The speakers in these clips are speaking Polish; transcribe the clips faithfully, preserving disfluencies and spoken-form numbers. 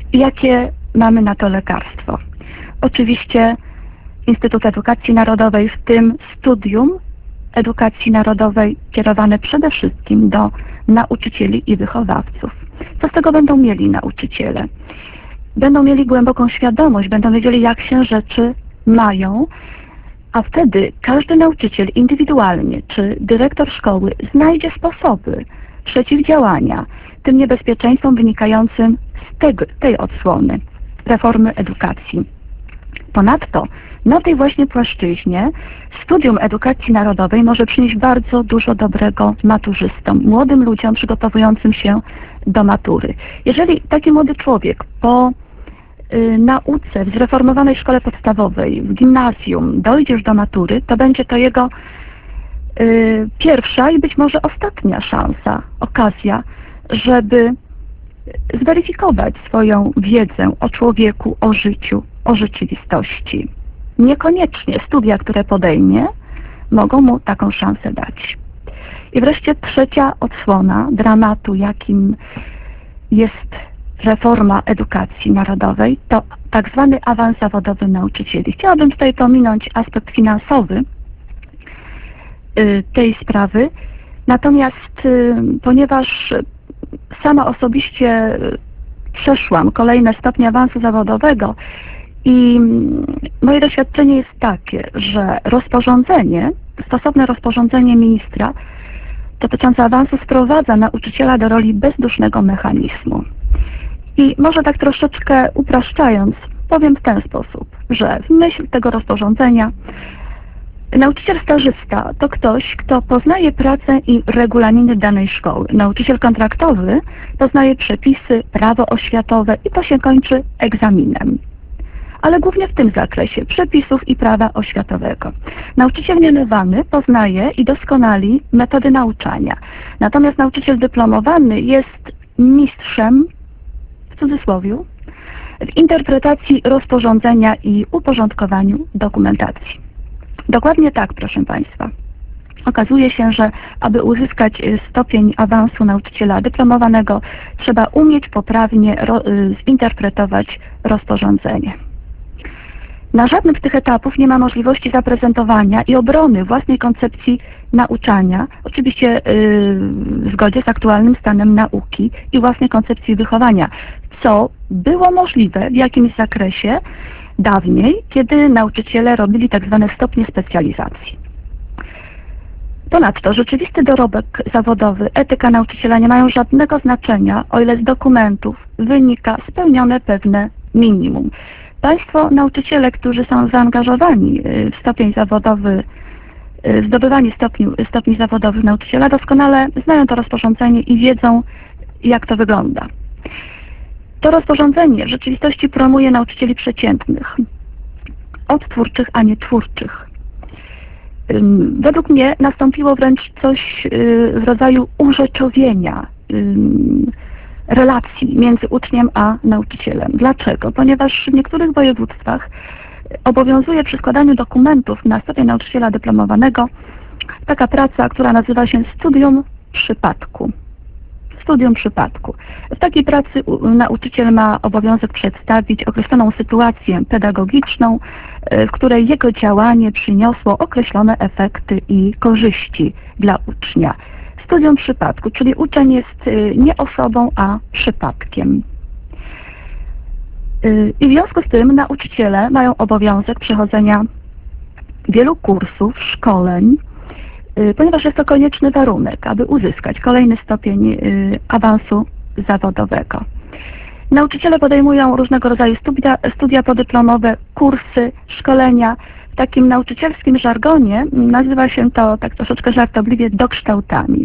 Jakie mamy na to lekarstwo? Oczywiście Instytut Edukacji Narodowej, w tym studium edukacji narodowej kierowane przede wszystkim do nauczycieli i wychowawców. Co z tego będą mieli nauczyciele? Będą mieli głęboką świadomość, będą wiedzieli, jak się rzeczy mają, a wtedy każdy nauczyciel indywidualnie czy dyrektor szkoły znajdzie sposoby przeciwdziałania tym niebezpieczeństwom wynikającym z tego, tej odsłony reformy edukacji. Ponadto na tej właśnie płaszczyźnie studium edukacji narodowej może przynieść bardzo dużo dobrego maturzystom, młodym ludziom przygotowującym się do matury. Jeżeli taki młody człowiek po y, nauce w zreformowanej szkole podstawowej, w gimnazjum dojdzie już do matury, to będzie to jego y, pierwsza i być może ostatnia szansa, okazja, żeby zweryfikować swoją wiedzę o człowieku, o życiu, o rzeczywistości. Niekoniecznie studia, które podejmie, mogą mu taką szansę dać. I wreszcie trzecia odsłona dramatu, jakim jest reforma edukacji narodowej, to tak zwany awans zawodowy nauczycieli. Chciałabym tutaj pominąć aspekt finansowy tej sprawy, natomiast ponieważ sama osobiście przeszłam kolejne stopnie awansu zawodowego i moje doświadczenie jest takie, że rozporządzenie, stosowne rozporządzenie ministra dotyczące awansu sprowadza nauczyciela do roli bezdusznego mechanizmu. I może tak troszeczkę upraszczając, powiem w ten sposób, że w myśl tego rozporządzenia nauczyciel stażysta to ktoś, kto poznaje pracę i regulaminy danej szkoły. Nauczyciel kontraktowy poznaje przepisy, prawo oświatowe i to się kończy egzaminem. Ale głównie w tym zakresie przepisów i prawa oświatowego. Nauczyciel mianowany poznaje i doskonali metody nauczania. Natomiast nauczyciel dyplomowany jest mistrzem, w cudzysłowie, w interpretacji rozporządzenia i uporządkowaniu dokumentacji. Dokładnie tak, proszę Państwa. Okazuje się, że aby uzyskać stopień awansu nauczyciela dyplomowanego, trzeba umieć poprawnie ro, zinterpretować rozporządzenie. Na żadnym z tych etapów nie ma możliwości zaprezentowania i obrony własnej koncepcji nauczania, oczywiście yy, w zgodzie z aktualnym stanem nauki i własnej koncepcji wychowania, co było możliwe w jakimś zakresie dawniej, kiedy nauczyciele robili tak zwane stopnie specjalizacji. Ponadto rzeczywisty dorobek zawodowy, etyka nauczyciela nie mają żadnego znaczenia, o ile z dokumentów wynika spełnione pewne minimum. Państwo nauczyciele, którzy są zaangażowani w stopień zawodowy, w zdobywanie stopniu, stopni zawodowych nauczyciela, doskonale znają to rozporządzenie i wiedzą, jak to wygląda. To rozporządzenie w rzeczywistości promuje nauczycieli przeciętnych, odtwórczych, a nie twórczych. Według mnie nastąpiło wręcz coś w rodzaju urzeczowienia relacji między uczniem a nauczycielem. Dlaczego? Ponieważ w niektórych województwach obowiązuje przy składaniu dokumentów na stopień nauczyciela dyplomowanego taka praca, która nazywa się studium przypadku. Studium przypadku. W takiej pracy nauczyciel ma obowiązek przedstawić określoną sytuację pedagogiczną, w której jego działanie przyniosło określone efekty i korzyści dla ucznia. Studium przypadku, czyli uczeń jest nie osobą, a przypadkiem. I w związku z tym nauczyciele mają obowiązek przechodzenia wielu kursów, szkoleń, ponieważ jest to konieczny warunek, aby uzyskać kolejny stopień awansu zawodowego. Nauczyciele podejmują różnego rodzaju studia, studia podyplomowe, kursy, szkolenia. W takim nauczycielskim żargonie nazywa się to tak troszeczkę żartobliwie dokształtami.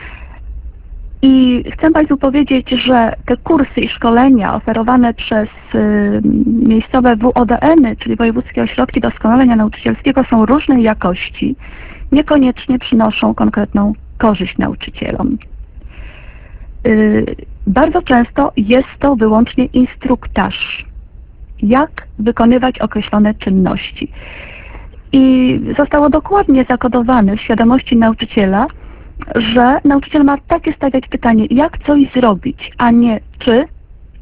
I chcę Państwu powiedzieć, że te kursy i szkolenia oferowane przez y, miejscowe W O D N-y, czyli Wojewódzkie Ośrodki Doskonalenia Nauczycielskiego, są różnej jakości, niekoniecznie przynoszą konkretną korzyść nauczycielom. Y, bardzo często jest to wyłącznie instruktaż, jak wykonywać określone czynności. I zostało dokładnie zakodowane w świadomości nauczyciela, że nauczyciel ma takie stawiać pytanie, jak coś zrobić, a nie czy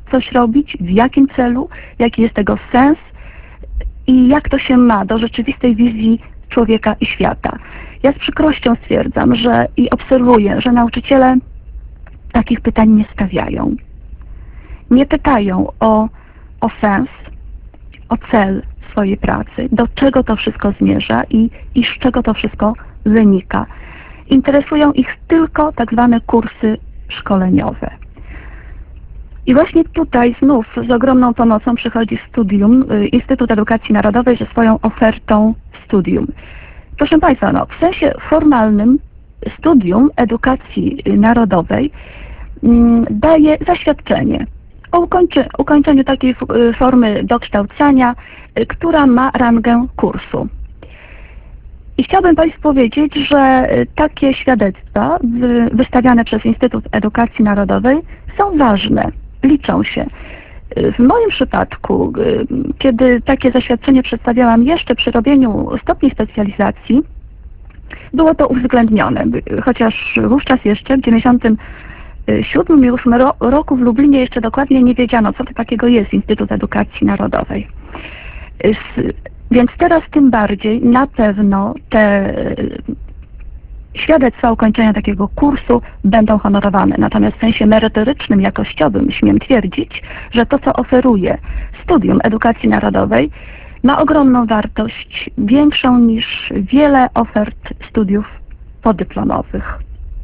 coś robić, w jakim celu, jaki jest tego sens i jak to się ma do rzeczywistej wizji człowieka i świata. Ja z przykrością stwierdzam, że i obserwuję, że nauczyciele takich pytań nie stawiają. Nie pytają o, o sens, o cel swojej pracy, do czego to wszystko zmierza i, i z czego to wszystko wynika. Interesują ich tylko tak zwane kursy szkoleniowe. I właśnie tutaj znów z ogromną pomocą przychodzi studium, Instytut Edukacji Narodowej ze swoją ofertą studium. Proszę Państwa, no, w sensie formalnym studium edukacji narodowej mm, daje zaświadczenie o ukończy, ukończeniu takiej formy dokształcania, która ma rangę kursu. I chciałbym Państwu powiedzieć, że takie świadectwa wystawiane przez Instytut Edukacji Narodowej są ważne, liczą się. W moim przypadku, kiedy takie zaświadczenie przedstawiałam jeszcze przy robieniu stopni specjalizacji, było to uwzględnione, chociaż wówczas jeszcze w dziewięćdziesiątym siódmym i ósmym roku w Lublinie jeszcze dokładnie nie wiedziano, co to takiego jest Instytut Edukacji Narodowej. Więc teraz tym bardziej na pewno te świadectwa ukończenia takiego kursu będą honorowane. Natomiast w sensie merytorycznym, jakościowym śmiem twierdzić, że to, co oferuje studium edukacji narodowej, ma ogromną wartość, większą niż wiele ofert studiów podyplomowych.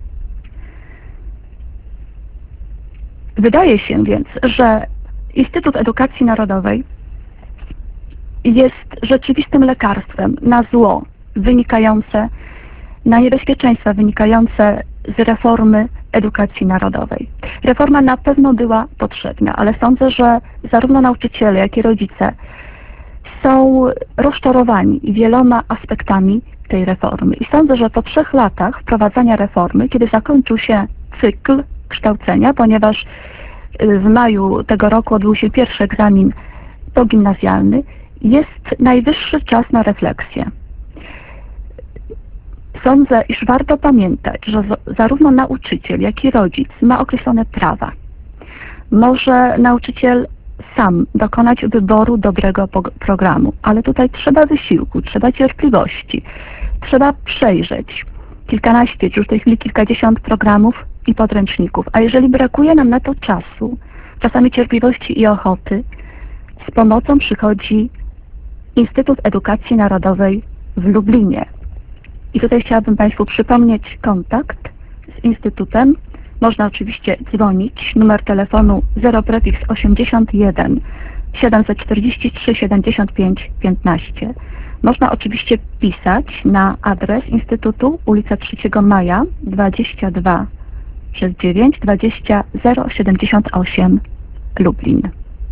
Wydaje się więc, że Instytut Edukacji Narodowej jest rzeczywistym lekarstwem na zło wynikające, na niebezpieczeństwa wynikające z reformy edukacji narodowej. Reforma na pewno była potrzebna, ale sądzę, że zarówno nauczyciele, jak i rodzice są rozczarowani wieloma aspektami tej reformy. I sądzę, że po trzech latach wprowadzania reformy, kiedy zakończył się cykl kształcenia, ponieważ w maju tego roku odbył się pierwszy egzamin pogimnazjalny, jest najwyższy czas na refleksję. Sądzę, iż warto pamiętać, że zarówno nauczyciel, jak i rodzic ma określone prawa. Może nauczyciel sam dokonać wyboru dobrego programu, ale tutaj trzeba wysiłku, trzeba cierpliwości, trzeba przejrzeć kilkanaście, czy już w tej chwili kilkadziesiąt programów i podręczników. A jeżeli brakuje nam na to czasu, czasami cierpliwości i ochoty, z pomocą przychodzi Instytut Edukacji Narodowej w Lublinie. I tutaj chciałabym Państwu przypomnieć kontakt z Instytutem. Można oczywiście dzwonić, numer telefonu zero prefiks osiemdziesiąt jeden siedemset czterdzieści trzy siedemdziesiąt pięć piętnaście. Można oczywiście pisać na adres Instytutu, ulica trzeciego Maja, dwadzieścia dwa przez dziewięć dwadzieścia zero siedemdziesiąt osiem, Lublin.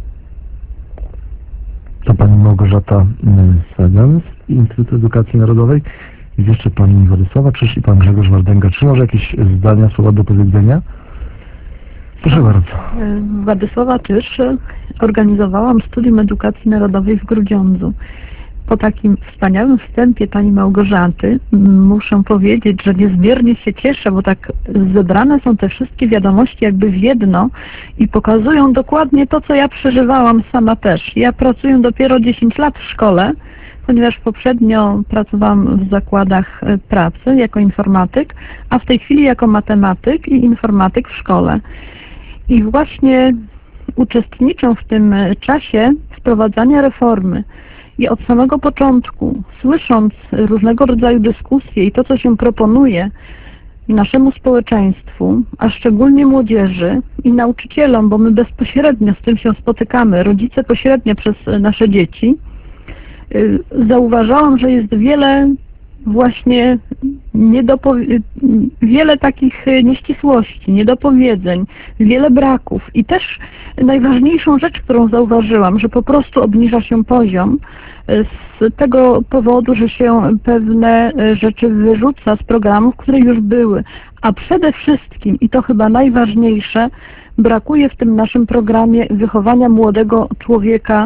To pani Małgorzata Sedem z Instytutu Edukacji Narodowej. Jest jeszcze pani Władysława Czyż i pan Grzegorz Wardęga. Czy może jakieś zdania, słowa do powiedzenia? Proszę bardzo. Władysława Czyż. Organizowałam studium edukacji narodowej w Grudziądzu. Po takim wspaniałym wstępie pani Małgorzaty muszę powiedzieć, że niezmiernie się cieszę, bo tak zebrane są te wszystkie wiadomości jakby w jedno i pokazują dokładnie to, co ja przeżywałam sama też. Ja pracuję dopiero dziesięć lat w szkole, ponieważ poprzednio pracowałam w zakładach pracy jako informatyk, a w tej chwili jako matematyk i informatyk w szkole. I właśnie uczestniczę w tym czasie wprowadzania reformy. I od samego początku, słysząc różnego rodzaju dyskusje i to, co się proponuje naszemu społeczeństwu, a szczególnie młodzieży i nauczycielom, bo my bezpośrednio z tym się spotykamy, rodzice pośrednio przez nasze dzieci, zauważałam, że jest wiele właśnie niedopowie- wiele takich nieścisłości, niedopowiedzeń, wiele braków i też najważniejszą rzecz, którą zauważyłam, że po prostu obniża się poziom z tego powodu, że się pewne rzeczy wyrzuca z programów, które już były, a przede wszystkim, i to chyba najważniejsze, brakuje w tym naszym programie wychowania młodego człowieka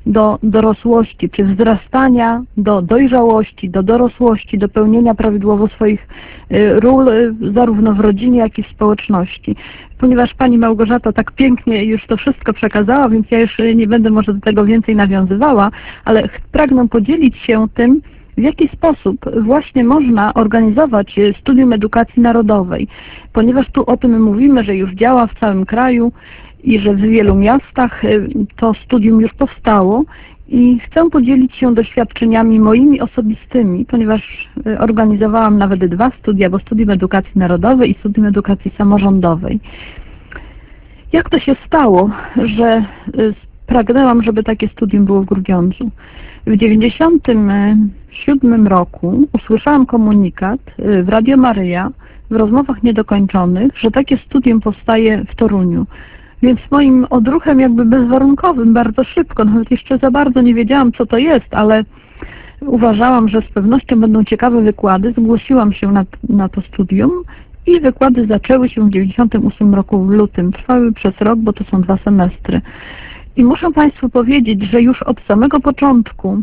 do dorosłości, czy wzrastania do dojrzałości, do dorosłości, do pełnienia prawidłowo swoich ról zarówno w rodzinie, jak i w społeczności. Ponieważ Pani Małgorzata tak pięknie już to wszystko przekazała, więc ja już nie będę może do tego więcej nawiązywała, ale pragnę podzielić się tym, w jaki sposób właśnie można organizować studium edukacji narodowej. Ponieważ tu o tym mówimy, że już działa w całym kraju i że w wielu miastach to studium już powstało i chcę podzielić się doświadczeniami moimi osobistymi, ponieważ organizowałam nawet dwa studia, bo studium edukacji narodowej i studium edukacji samorządowej. Jak to się stało, że pragnęłam, żeby takie studium było w Grudziądzu? W dziewięćdziesiątym siódmym roku usłyszałam komunikat w Radio Maryja w rozmowach niedokończonych, że takie studium powstaje w Toruniu. Więc moim odruchem jakby bezwarunkowym, bardzo szybko, nawet jeszcze za bardzo nie wiedziałam, co to jest, ale uważałam, że z pewnością będą ciekawe wykłady. Zgłosiłam się na, na to studium i wykłady zaczęły się w dziewięćdziesiątym ósmym roku w lutym. Trwały przez rok, bo to są dwa semestry. I muszę Państwu powiedzieć, że już od samego początku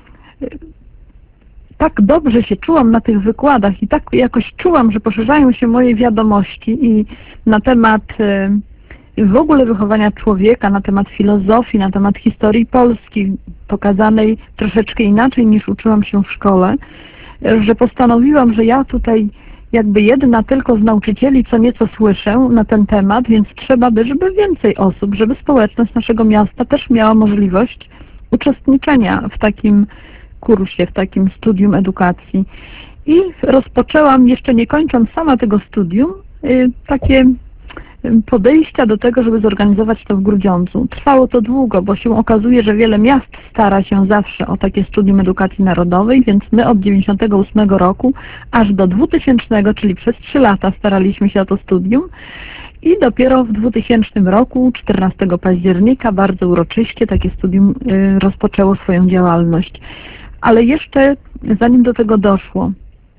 tak dobrze się czułam na tych wykładach i tak jakoś czułam, że poszerzają się moje wiadomości i na temat w ogóle wychowania człowieka, na temat filozofii, na temat historii Polski, pokazanej troszeczkę inaczej niż uczyłam się w szkole, że postanowiłam, że ja tutaj jakby jedna tylko z nauczycieli co nieco słyszę na ten temat, więc trzeba by, żeby więcej osób, żeby społeczność naszego miasta też miała możliwość uczestniczenia w takim kursie, w takim studium edukacji. I rozpoczęłam, jeszcze nie kończąc sama tego studium, takie podejścia do tego, żeby zorganizować to w Grudziądzu. Trwało to długo, bo się okazuje, że wiele miast stara się zawsze o takie studium edukacji narodowej, więc my od dziewięćdziesiątego ósmego roku aż do dwutysięcznego, czyli przez trzy lata staraliśmy się o to studium i dopiero w dwutysięcznym roku, czternastego października, bardzo uroczyście takie studium rozpoczęło swoją działalność. Ale jeszcze zanim do tego doszło,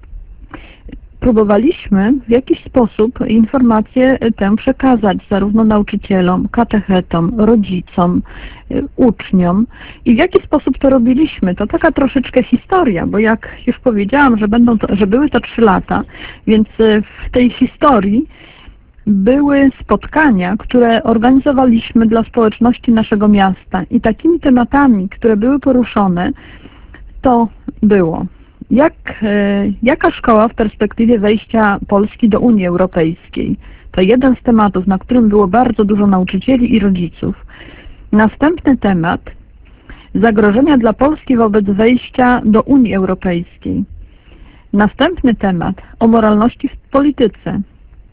próbowaliśmy w jakiś sposób informację tę przekazać zarówno nauczycielom, katechetom, rodzicom, uczniom. I w jaki sposób to robiliśmy? To taka troszeczkę historia, bo jak już powiedziałam, że, będą to, że były to trzy lata, więc w tej historii były spotkania, które organizowaliśmy dla społeczności naszego miasta i takimi tematami, które były poruszone, to było Jak, jaka szkoła w perspektywie wejścia Polski do Unii Europejskiej? To jeden z tematów, na którym było bardzo dużo nauczycieli i rodziców. Następny temat, zagrożenia dla Polski wobec wejścia do Unii Europejskiej. Następny temat, o moralności w polityce.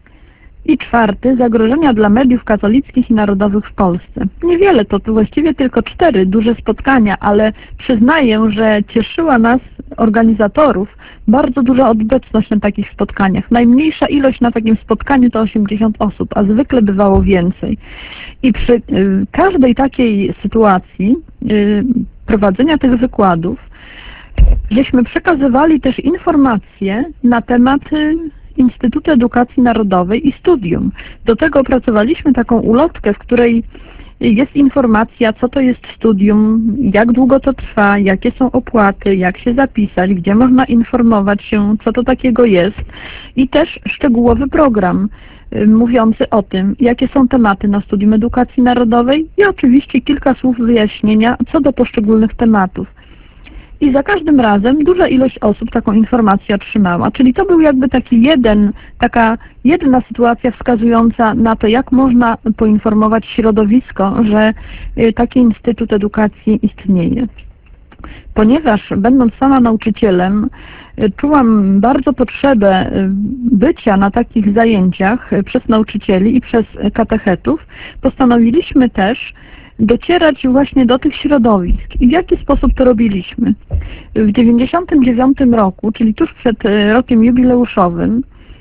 I czwarty, zagrożenia dla mediów katolickich i narodowych w Polsce. Niewiele, to właściwie tylko cztery duże spotkania, ale przyznaję, że cieszyła nas, organizatorów, bardzo duża obecność na takich spotkaniach. Najmniejsza ilość na takim spotkaniu to osiemdziesiąt osób, a zwykle bywało więcej. I przy y, każdej takiej sytuacji y, prowadzenia tych wykładów, żeśmy przekazywali też informacje na temat y, Instytutu Edukacji Narodowej i Studium. Do tego opracowaliśmy taką ulotkę, w której jest informacja, co to jest studium, jak długo to trwa, jakie są opłaty, jak się zapisać, gdzie można informować się, co to takiego jest i też szczegółowy program mówiący o tym, jakie są tematy na studium edukacji narodowej i oczywiście kilka słów wyjaśnienia co do poszczególnych tematów. I za każdym razem duża ilość osób taką informację otrzymała. Czyli to był jakby taki jeden, taka jedna sytuacja wskazująca na to, jak można poinformować środowisko, że taki Instytut Edukacji istnieje. Ponieważ będąc sama nauczycielem, czułam bardzo potrzebę bycia na takich zajęciach przez nauczycieli i przez katechetów, postanowiliśmy też docierać właśnie do tych środowisk. I w jaki sposób to robiliśmy? W dziewięćdziesiątym dziewiątym roku, czyli tuż przed rokiem jubileuszowym,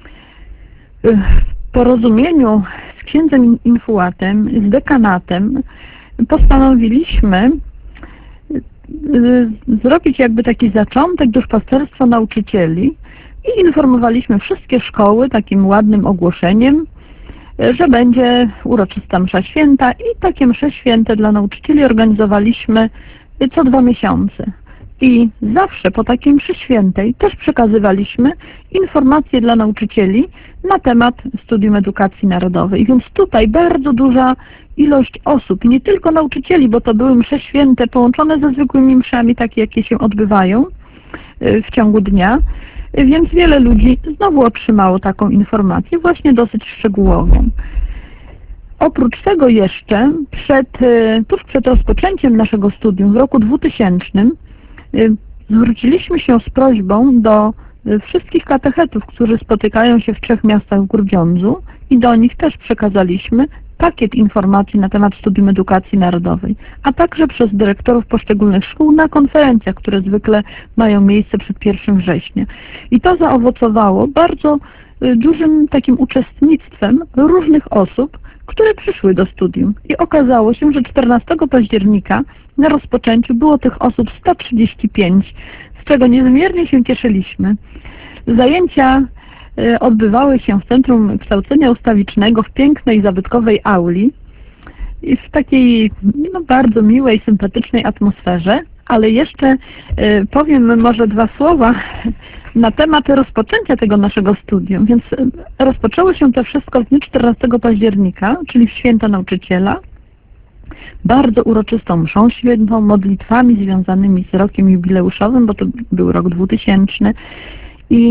w porozumieniu z księdzem infułatem, z dekanatem, postanowiliśmy zrobić jakby taki zaczątek duszpasterstwa nauczycieli i informowaliśmy wszystkie szkoły takim ładnym ogłoszeniem, że będzie uroczysta msza święta i takie msze święte dla nauczycieli organizowaliśmy co dwa miesiące. I zawsze po takiej mszy świętej też przekazywaliśmy informacje dla nauczycieli na temat Studium Edukacji Narodowej. Więc tutaj bardzo duża ilość osób, nie tylko nauczycieli, bo to były msze święte połączone ze zwykłymi mszami, takie jakie się odbywają w ciągu dnia, więc wiele ludzi znowu otrzymało taką informację, właśnie dosyć szczegółową. Oprócz tego jeszcze, przed, tuż przed rozpoczęciem naszego studium w roku dwutysięcznym zwróciliśmy się z prośbą do wszystkich katechetów, którzy spotykają się w trzech miastach w Grudziądzu i do nich też przekazaliśmy pakiet informacji na temat Studium Edukacji Narodowej, a także przez dyrektorów poszczególnych szkół na konferencjach, które zwykle mają miejsce przed pierwszym września. I to zaowocowało bardzo dużym takim uczestnictwem różnych osób, które przyszły do studium. I okazało się, że czternastego października na rozpoczęciu było tych osób sto trzydzieści pięć, z czego niezmiernie się cieszyliśmy. Zajęcia odbywały się w Centrum Kształcenia Ustawicznego w pięknej, zabytkowej auli i w takiej no, bardzo miłej, sympatycznej atmosferze, ale jeszcze powiem może dwa słowa na temat rozpoczęcia tego naszego studium. Więc rozpoczęło się to wszystko w dniu czternastego października, czyli w święto nauczyciela, bardzo uroczystą mszą świętą, modlitwami związanymi z rokiem jubileuszowym, bo to był rok dwutysięczny i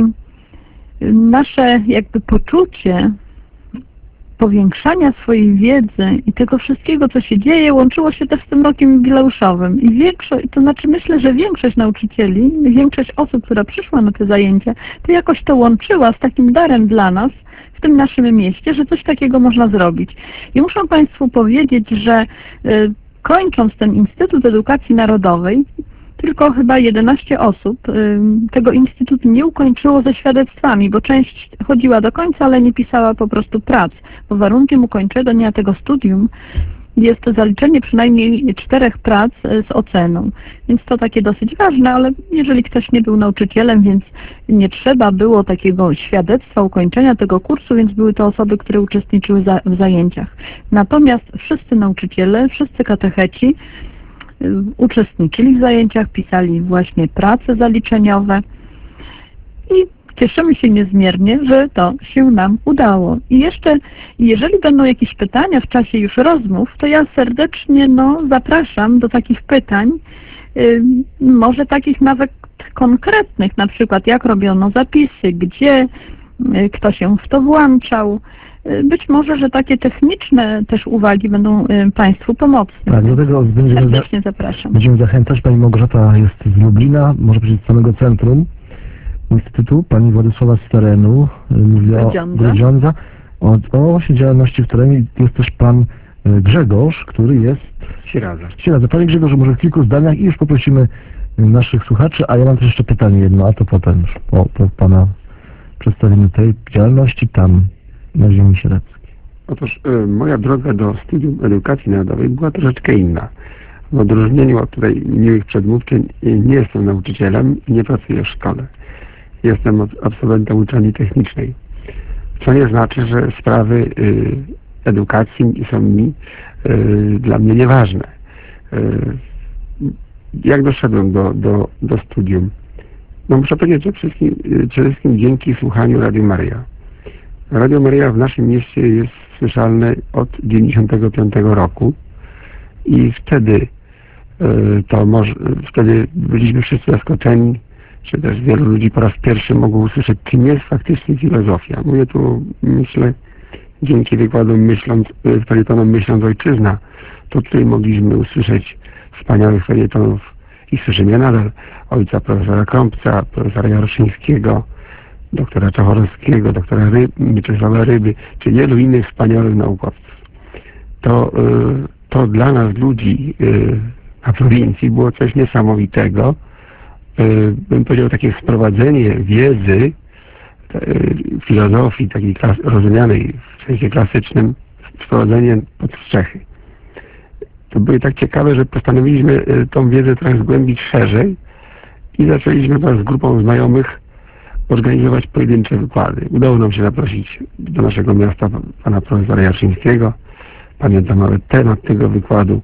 nasze jakby poczucie powiększania swojej wiedzy i tego wszystkiego, co się dzieje, łączyło się też z tym rokiem jubileuszowym. I większość, to znaczy myślę, że większość nauczycieli, większość osób, która przyszła na te zajęcia, to jakoś to łączyła z takim darem dla nas w tym naszym mieście, że coś takiego można zrobić. I muszę Państwu powiedzieć, że y, kończąc ten Instytut Edukacji Narodowej, tylko chyba jedenaście osób y, tego instytutu nie ukończyło ze świadectwami, bo część chodziła do końca, ale nie pisała po prostu prac, bo warunkiem ukończenia tego studium jest to zaliczenie przynajmniej czterech prac z oceną. Więc to takie dosyć ważne, ale jeżeli ktoś nie był nauczycielem, więc nie trzeba było takiego świadectwa ukończenia tego kursu, więc były to osoby, które uczestniczyły za, w zajęciach. Natomiast wszyscy nauczyciele, wszyscy katecheci uczestniczyli w zajęciach, pisali właśnie prace zaliczeniowe i cieszymy się niezmiernie, że to się nam udało. I jeszcze, jeżeli będą jakieś pytania w czasie już rozmów, to ja serdecznie no, zapraszam do takich pytań, yy, może takich nawet konkretnych, na przykład jak robiono zapisy, gdzie, yy, kto się w to włączał. Być może, że takie techniczne też uwagi będą y, Państwu pomocne. Tak, do tego będziemy, serdecznie zapraszam. Będziemy zachęcać. Pani Małgorzata jest z Lublina, może powiedzieć z samego centrum Instytutu. Pani Władysława z terenu, y, mówi o Grudziądza, o, o właśnie działalności w terenie. Jest też Pan y, Grzegorz, który jest Sieradza. Sieradza. Panie Grzegorzu, może w kilku zdaniach i już poprosimy y, naszych słuchaczy, a ja mam też jeszcze pytanie jedno, a to potem już po, po Pana przedstawieniu tej działalności tam na ziemi sieradzkiej. Otóż y, moja droga do studium edukacji narodowej była troszeczkę inna. W odróżnieniu od tutaj miłych przedmówczyń y, nie jestem nauczycielem i nie pracuję w szkole. Jestem absolwentem uczelni technicznej. Co nie znaczy, że sprawy y, edukacji są mi y, dla mnie nieważne. Y, jak doszedłem do, do, do studium? No muszę powiedzieć, że przede wszystkim, y, przede wszystkim dzięki słuchaniu Radio Maryja. Radio Maryja w naszym mieście jest słyszalne od dziewięćdziesiątego piątego roku i wtedy y, to może, wtedy byliśmy wszyscy zaskoczeni, czy też wielu ludzi po raz pierwszy mogło usłyszeć, czym jest faktycznie filozofia. Mówię tu, myślę, dzięki wykładom myśląc, felietonom Myśląc Ojczyzna, to tutaj mogliśmy usłyszeć wspaniałych felietonów i słyszymy je nadal, ojca profesora Krąpca, profesora Jaroszyńskiego, doktora Czachorowskiego, doktora Ryb, Mieczysława Ryby, czy wielu innych wspaniałych naukowców. To, to dla nas, ludzi na prowincji, było coś niesamowitego. Bym powiedział, takie sprowadzenie wiedzy, filozofii takiej klas, rozumianej w sensie klasycznym, sprowadzenie pod strzechy. To były tak ciekawe, że postanowiliśmy tą wiedzę trochę zgłębić szerzej i zaczęliśmy wraz z grupą znajomych organizować pojedyncze wykłady. Udało nam się zaprosić do naszego miasta pana profesora Jarczyńskiego. Pamiętam nawet temat tego wykładu.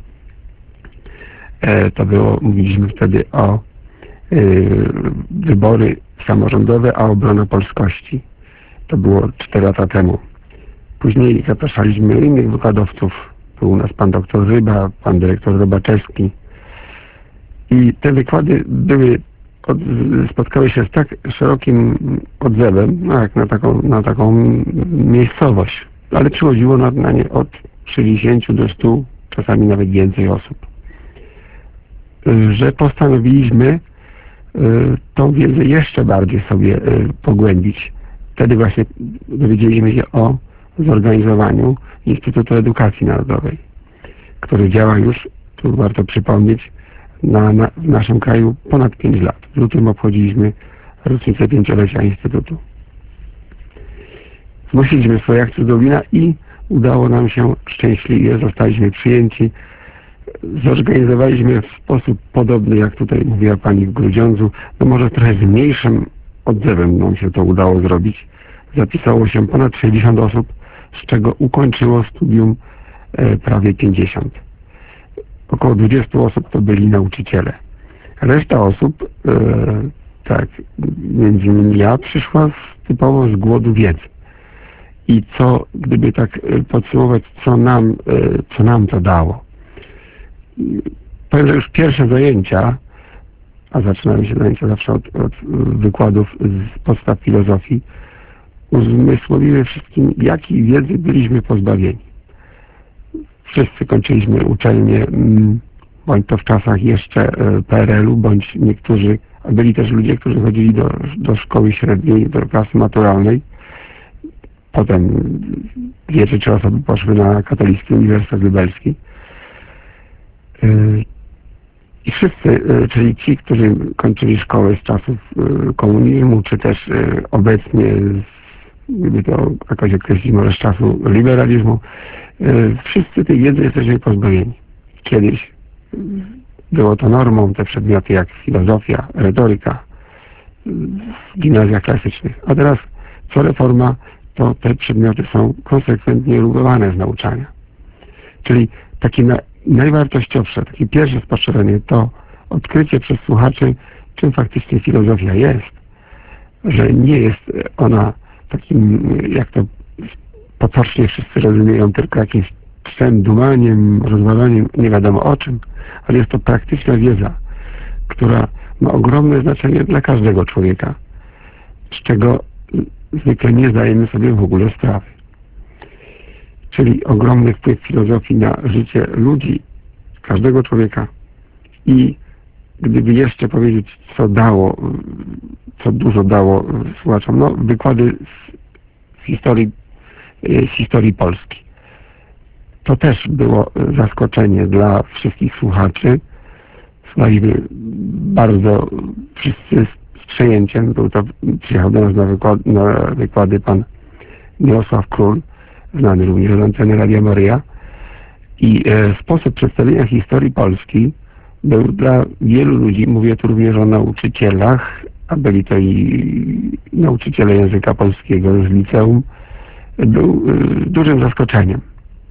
E, to było, mówiliśmy wtedy o e, wybory samorządowe, a obrona polskości. To było cztery lata temu. Później zapraszaliśmy innych wykładowców. Był u nas pan doktor Ryba, pan dyrektor Robaczewski. I te wykłady były, od, spotkały się z tak szerokim odzewem, no jak na taką, na taką miejscowość. Ale przychodziło na, na nie od sześćdziesięciu do stu, czasami nawet więcej osób. Że postanowiliśmy tą wiedzę jeszcze bardziej sobie pogłębić. Wtedy właśnie dowiedzieliśmy się o zorganizowaniu Instytutu Edukacji Narodowej, który działa już, tu warto przypomnieć, na, na, w naszym kraju ponad pięć lat. W lutym obchodziliśmy rocznicę pięciolecia Instytutu. Znosiliśmy swoje akcje do Lublina i udało nam się szczęśliwie, zostaliśmy przyjęci. Zorganizowaliśmy w sposób podobny, jak tutaj mówiła pani w Grudziądzu, no może trochę z mniejszym odzewem nam się to udało zrobić. Zapisało się ponad sześćdziesiąt osób, z czego ukończyło studium e, prawie pięćdziesiąt. Około dwudziestu osób to byli nauczyciele. Reszta osób, e, tak, między innymi ja, przyszła z, typowo z głodu wiedzy. I co, gdyby tak podsumować, co nam, e, co nam to dało. Powiem, że już pierwsze zajęcia, a zaczynają się zajęcia zawsze od, od wykładów z podstaw filozofii, uzmysłowiły wszystkim, jakiej wiedzy byliśmy pozbawieni. Wszyscy kończyliśmy uczelnię, bądź to w czasach jeszcze P R L u, bądź niektórzy, a byli też ludzie, którzy chodzili do, do szkoły średniej, do klasy maturalnej. Potem dwie czy trzy osoby poszły na Katolicki Uniwersytet Lubelski. I wszyscy, czyli ci, którzy kończyli szkołę z czasów komunizmu, czy też obecnie, gdyby to jakoś określić, może z czasu liberalizmu, wszyscy tej wiedzy jesteśmy pozbawieni. Kiedyś było to normą, te przedmioty jak filozofia, retoryka w gimnazjach klasycznych. A teraz co reforma, to te przedmioty są konsekwentnie rugowane z nauczania. Czyli takie na, najwartościowsze, takie pierwsze spostrzeżenie to odkrycie przez słuchaczy, czym faktycznie filozofia jest. Że nie jest ona takim, jak to potocznie wszyscy rozumieją, tylko jakimś czczem, dumaniem, rozważaniem, nie wiadomo o czym, ale jest to praktyczna wiedza, która ma ogromne znaczenie dla każdego człowieka, z czego zwykle nie zdajemy sobie w ogóle sprawy. Czyli ogromny wpływ filozofii na życie ludzi, każdego człowieka. I gdyby jeszcze powiedzieć, co dało, co dużo dało słuchaczom, no wykłady z, z historii, z historii Polski. To też było zaskoczenie dla wszystkich słuchaczy. Słuchaliśmy bardzo wszyscy z, z przejęciem. Był to, przyjechał do nas na, wykład, na wykłady pan Mirosław Król, znany również z anteny Radia Maryja. I e, sposób przedstawienia historii Polski był dla wielu ludzi, mówię tu również o nauczycielach, a byli to i nauczyciele języka polskiego z liceum, był e, dużym zaskoczeniem.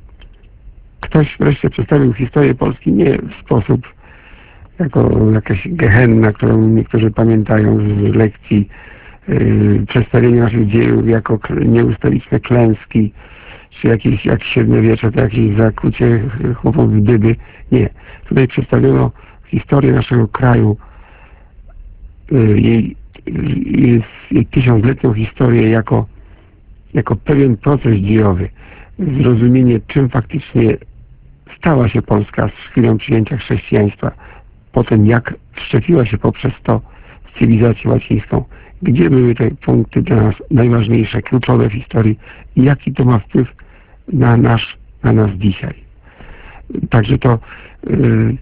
Ktoś wreszcie przedstawił historię Polski nie w sposób jako jakaś gehenna, którą niektórzy pamiętają z lekcji, yy, przedstawienie naszych dziejów jako nieustoliczne klęski, czy jakieś, jak średniowiecze, to jakieś zakucie chłopów w dyby. Nie. Tutaj przedstawiono historię naszego kraju, yy, jej, jej, jej tysiącletnią historię jako, jako pewien proces dziejowy. Zrozumienie, czym faktycznie stała się Polska z chwilą przyjęcia chrześcijaństwa, potem jak wszczepiła się poprzez to w cywilizację łacińską, gdzie były te punkty dla nas najważniejsze, kluczowe w historii i jaki to ma wpływ na, nasz, na nas dzisiaj. Także to yy,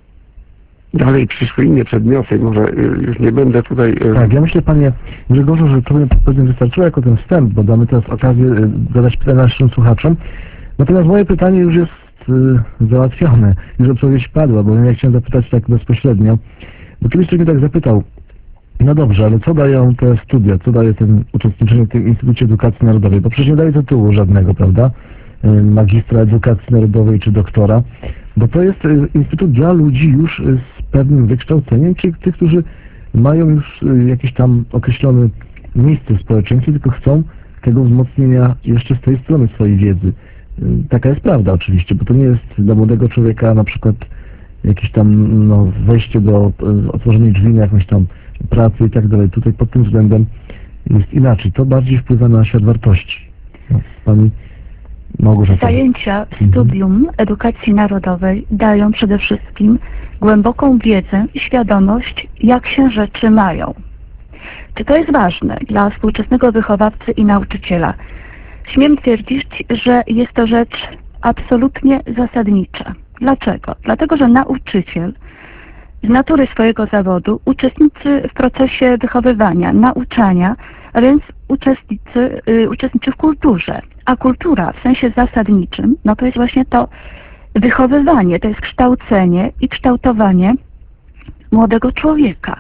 dalej przyszły inne przedmioty, może yy, już nie będę tutaj... Yy... Tak, ja myślę, panie Grzegorzu, że to by pewnie wystarczyło jako ten wstęp, bo damy teraz okazję yy, zadać pytania naszym słuchaczom. Natomiast moje pytanie już jest y, załatwione, już odpowiedź padła, bo ja chciałem zapytać tak bezpośrednio, bo kiedyś ktoś mnie tak zapytał, No dobrze, ale co dają te studia, co daje ten uczestniczenie w tym Instytucie Edukacji Narodowej? Bo przecież nie daje tytułu żadnego, prawda? Y, Magistra Edukacji Narodowej czy doktora, bo to jest y, instytut dla ludzi już y, z pewnym wykształceniem, czyli tych, którzy mają już y, jakieś tam określone miejsce w społeczeństwie, tylko chcą tego wzmocnienia jeszcze z tej strony swojej wiedzy. Y, Taka jest prawda oczywiście, bo to nie jest dla młodego człowieka na przykład jakieś tam no, wejście do y, otworzenia drzwi na jakąś tam pracy i tak dalej. Tutaj pod tym względem jest inaczej. To bardziej wpływa na świat wartości. No, pani Małgorzata. Zajęcia studium edukacji narodowej dają przede wszystkim głęboką wiedzę i świadomość, jak się rzeczy mają. Czy to jest ważne dla współczesnego wychowawcy i nauczyciela? Śmiem twierdzić, że jest to rzecz absolutnie zasadnicza. Dlaczego? Dlatego, że nauczyciel z natury swojego zawodu uczestniczy w procesie wychowywania, nauczania, a więc uczestniczy, y, uczestniczy w kulturze. A kultura w sensie zasadniczym, no to jest właśnie to wychowywanie, to jest kształcenie i kształtowanie młodego człowieka.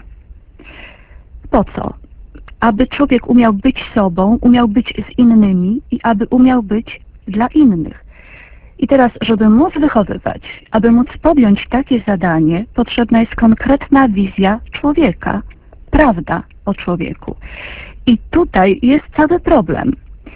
Po co? Aby człowiek umiał być sobą, umiał być z innymi i aby umiał być dla innych. I teraz, żeby móc wychowywać, aby móc podjąć takie zadanie, potrzebna jest konkretna wizja człowieka, prawda o człowieku. I tutaj jest cały problem.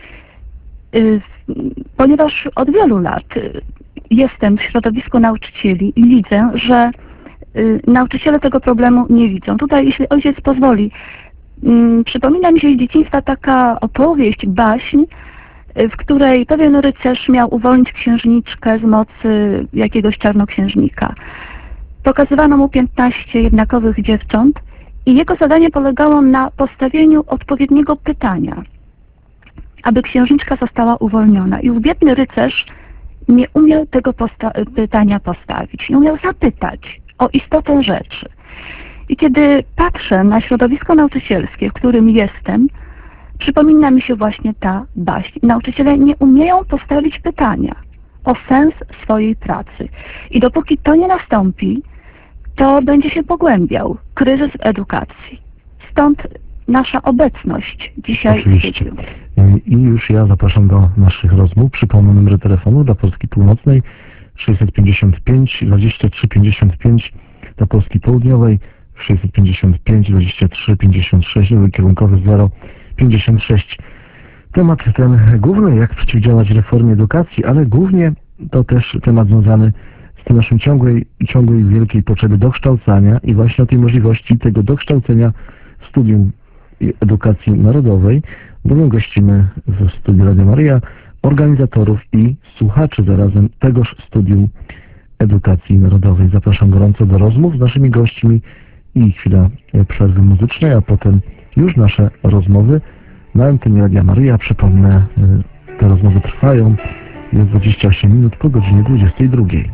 Y, Ponieważ od wielu lat y, jestem w środowisku nauczycieli i widzę, że y, nauczyciele tego problemu nie widzą. Tutaj, jeśli ojciec pozwoli, y, przypomina mi się z dzieciństwa taka opowieść, baśń, w której pewien rycerz miał uwolnić księżniczkę z mocy jakiegoś czarnoksiężnika. Pokazywano mu piętnaście jednakowych dziewcząt i jego zadanie polegało na postawieniu odpowiedniego pytania, aby księżniczka została uwolniona. I ów biedny rycerz nie umiał tego posta pytania postawić, nie umiał zapytać o istotę rzeczy. I kiedy patrzę na środowisko nauczycielskie, w którym jestem, przypomina mi się właśnie ta baśń. Nauczyciele nie umieją postawić pytania o sens swojej pracy. I dopóki to nie nastąpi, to będzie się pogłębiał kryzys w edukacji. Stąd nasza obecność dzisiaj Oczywiście. w studiu. I już ja zapraszam do naszych rozmów. Przypomnę numery telefonu dla Polski Północnej sześćset pięćdziesiąt pięć dwadzieścia trzy pięćdziesiąt pięć, dla Polski Południowej sześćset pięćdziesiąt pięć dwadzieścia trzy pięćdziesiąt sześć, kierunkowy zero pięćdziesiąt sześć. Temat ten główny, jak przeciwdziałać reformie edukacji, ale głównie to też temat związany z tym naszym ciągłej, ciągłej wielkiej potrzeby dokształcania i właśnie o tej możliwości tego dokształcenia w studium edukacji narodowej, bowiem gościmy w studiu Radia Maryja organizatorów i słuchaczy zarazem tegoż studium edukacji narodowej. Zapraszam gorąco do rozmów z naszymi gośćmi i chwila przerwy muzycznej, a potem już nasze rozmowy na antenie Radia Maryja. Przypomnę, te rozmowy trwają, jest dwadzieścia osiem minut po godzinie dwudziestej drugiej.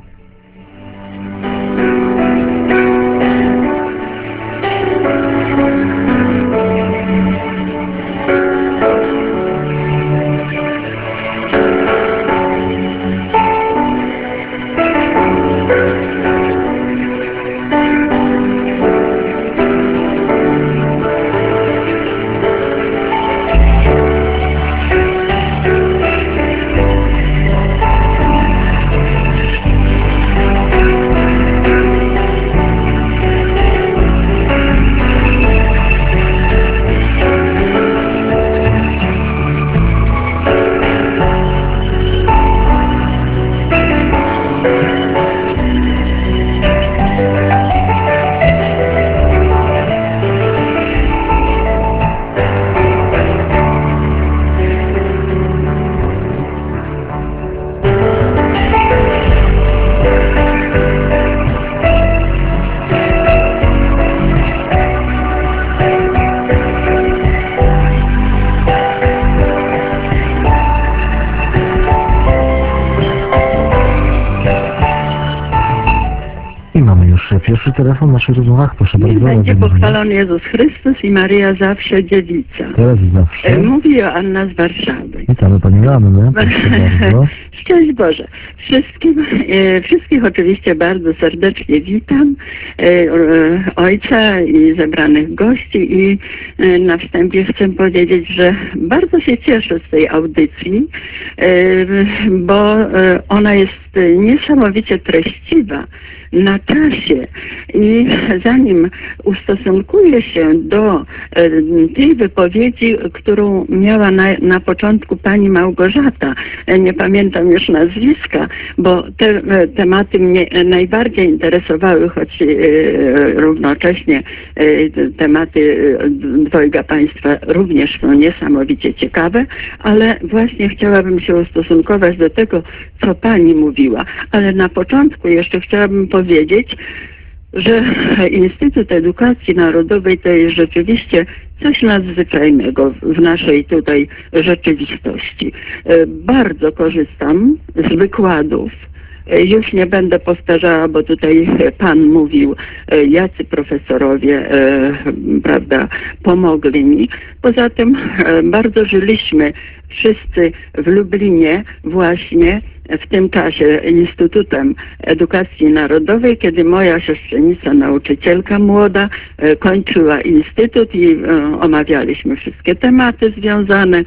to pierwszy telefon w naszych rozmowach. Proszę Niech bardzo. będzie Radia pochwalony Jezus Chrystus i Maryja zawsze dziewica. Teraz zawsze. E, Mówi Joanna z Warszawy. Witamy Pani Joannę. Proszę bardzo. Szczęść Boże. Wszystkim, e, wszystkich oczywiście bardzo serdecznie witam. E, e, ojca i zebranych gości i e, na wstępie chcę powiedzieć, że bardzo się cieszę z tej audycji, e, bo e, ona jest niesamowicie treściwa, na czasie i zanim ustosunkuję się do e, tej wypowiedzi, którą miała na, na początku pani Małgorzata, e, nie pamiętam już nazwiska, bo te e, tematy mnie najbardziej interesowały, choć e, równocześnie e, tematy e, dwojga państwa również są niesamowicie ciekawe, ale właśnie chciałabym się ustosunkować do tego, co pani mówiła, ale na początku jeszcze chciałabym powiedzieć, że Instytut Edukacji Narodowej to jest rzeczywiście coś nadzwyczajnego w naszej tutaj rzeczywistości. Bardzo korzystam z wykładów. Już nie będę powtarzała, bo tutaj pan mówił, jacy profesorowie, prawda, pomogli mi. Poza tym bardzo żyliśmy wszyscy w Lublinie właśnie w tym czasie Instytutem Edukacji Narodowej, kiedy moja siostrzenica, nauczycielka młoda, kończyła instytut i omawialiśmy wszystkie tematy związane,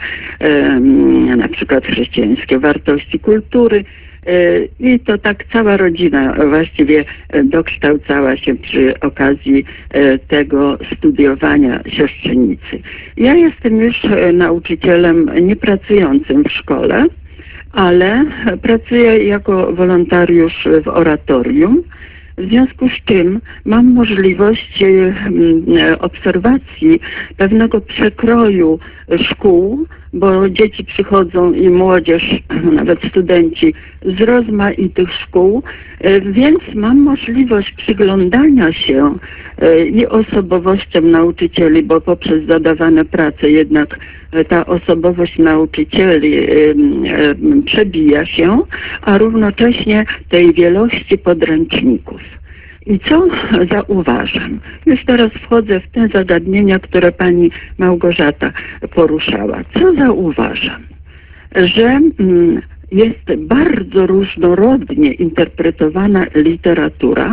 na przykład chrześcijańskie wartości kultury. I to tak cała rodzina właściwie dokształcała się przy okazji tego studiowania siostrzenicy. Ja jestem już nauczycielem niepracującym w szkole, ale pracuję jako wolontariusz w oratorium. W związku z czym mam możliwość obserwacji pewnego przekroju szkół, bo dzieci przychodzą i młodzież, nawet studenci z rozmaitych szkół, więc mam możliwość przyglądania się i osobowościom nauczycieli, bo poprzez zadawane prace jednak ta osobowość nauczycieli przebija się, a równocześnie tej wielości podręczników. I co zauważam? Już teraz wchodzę w te zagadnienia, które pani Małgorzata poruszała. Co zauważam? Że jest bardzo różnorodnie interpretowana literatura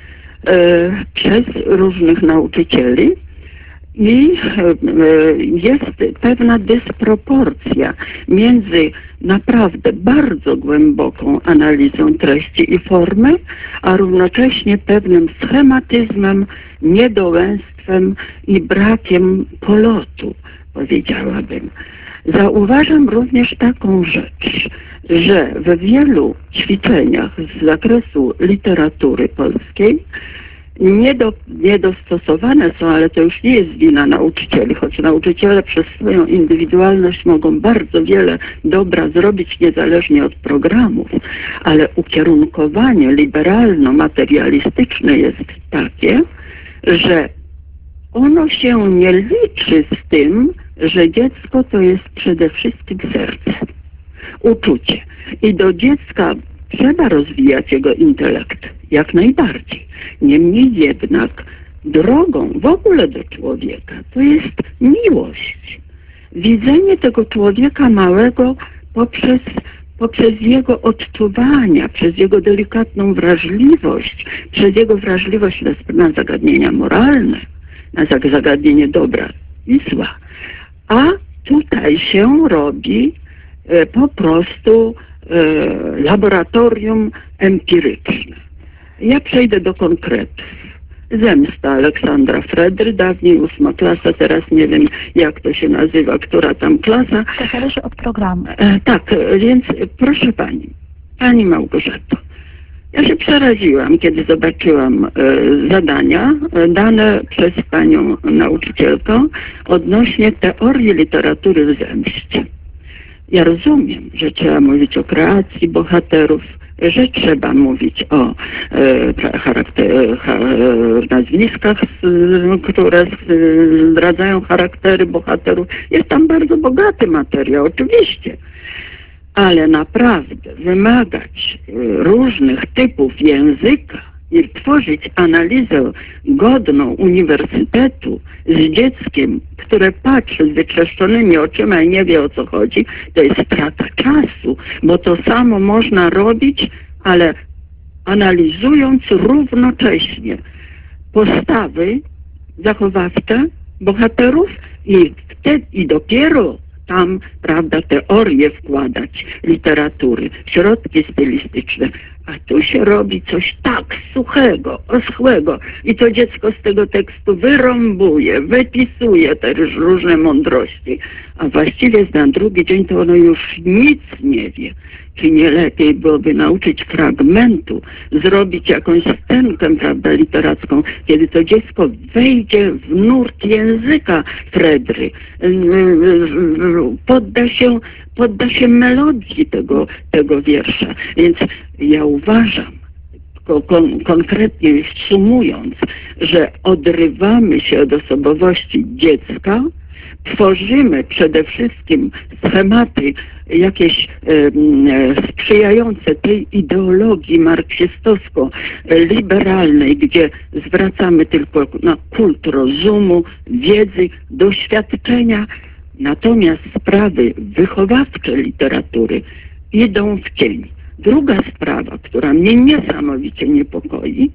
przez różnych nauczycieli i jest pewna dysproporcja między naprawdę bardzo głęboką analizą treści i formy, a równocześnie pewnym schematyzmem, niedołęstwem i brakiem polotu, powiedziałabym. Zauważam również taką rzecz, że w wielu ćwiczeniach z zakresu literatury polskiej Niedo, niedostosowane są, ale to już nie jest wina nauczycieli, choć nauczyciele przez swoją indywidualność mogą bardzo wiele dobra zrobić niezależnie od programów, ale ukierunkowanie liberalno-materialistyczne jest takie, że ono się nie liczy z tym, że dziecko to jest przede wszystkim serce, uczucie. I do dziecka trzeba rozwijać jego intelekt, jak najbardziej. Niemniej jednak drogą w ogóle do człowieka to jest miłość. Widzenie tego człowieka małego poprzez, poprzez jego odczuwania, przez jego delikatną wrażliwość, przez jego wrażliwość na, na zagadnienia moralne, na zagadnienie dobra i zła. A tutaj się robi e, po prostu e, laboratorium empiryczne. Ja przejdę do konkretów. Zemsta Aleksandra Fredry, dawniej ósma klasa, teraz nie wiem jak to się nazywa, która tam klasa. To zależy od programu. E, tak, więc proszę pani, pani Małgorzato, ja się przeraziłam, kiedy zobaczyłam e, zadania e, dane przez panią nauczycielkę odnośnie teorii literatury w zemście. Ja rozumiem, że trzeba mówić o kreacji bohaterów, że trzeba mówić o e, charakter, ha, nazwiskach, które zdradzają charaktery bohaterów. Jest tam bardzo bogaty materiał, oczywiście. Ale naprawdę wymagać różnych typów języka i tworzyć analizę godną uniwersytetu z dzieckiem, które patrzy z wytrzeszczonymi oczyma i nie wie, o co chodzi, to jest strata czasu, bo to samo można robić, ale analizując równocześnie postawy zachowawcze bohaterów i wtedy i dopiero tam, prawda, teorię wkładać literatury, środki stylistyczne, a tu się robi coś tak suchego, oschłego i to dziecko z tego tekstu wyrąbuje, wypisuje te różne mądrości, a właściwie na drugi dzień to ono już nic nie wie. Czy nie lepiej byłoby nauczyć fragmentu, zrobić jakąś scenkę, prawda, literacką, kiedy to dziecko wejdzie w nurt języka Fredry, podda się, podda się melodii tego, tego wiersza. Więc ja uważam, kon konkretnie sumując, że odrywamy się od osobowości dziecka, tworzymy przede wszystkim schematy jakieś e, sprzyjające tej ideologii marksistowsko-liberalnej, gdzie zwracamy tylko na kult rozumu, wiedzy, doświadczenia, natomiast sprawy wychowawcze literatury idą w cień. Druga sprawa, która mnie niesamowicie niepokoi,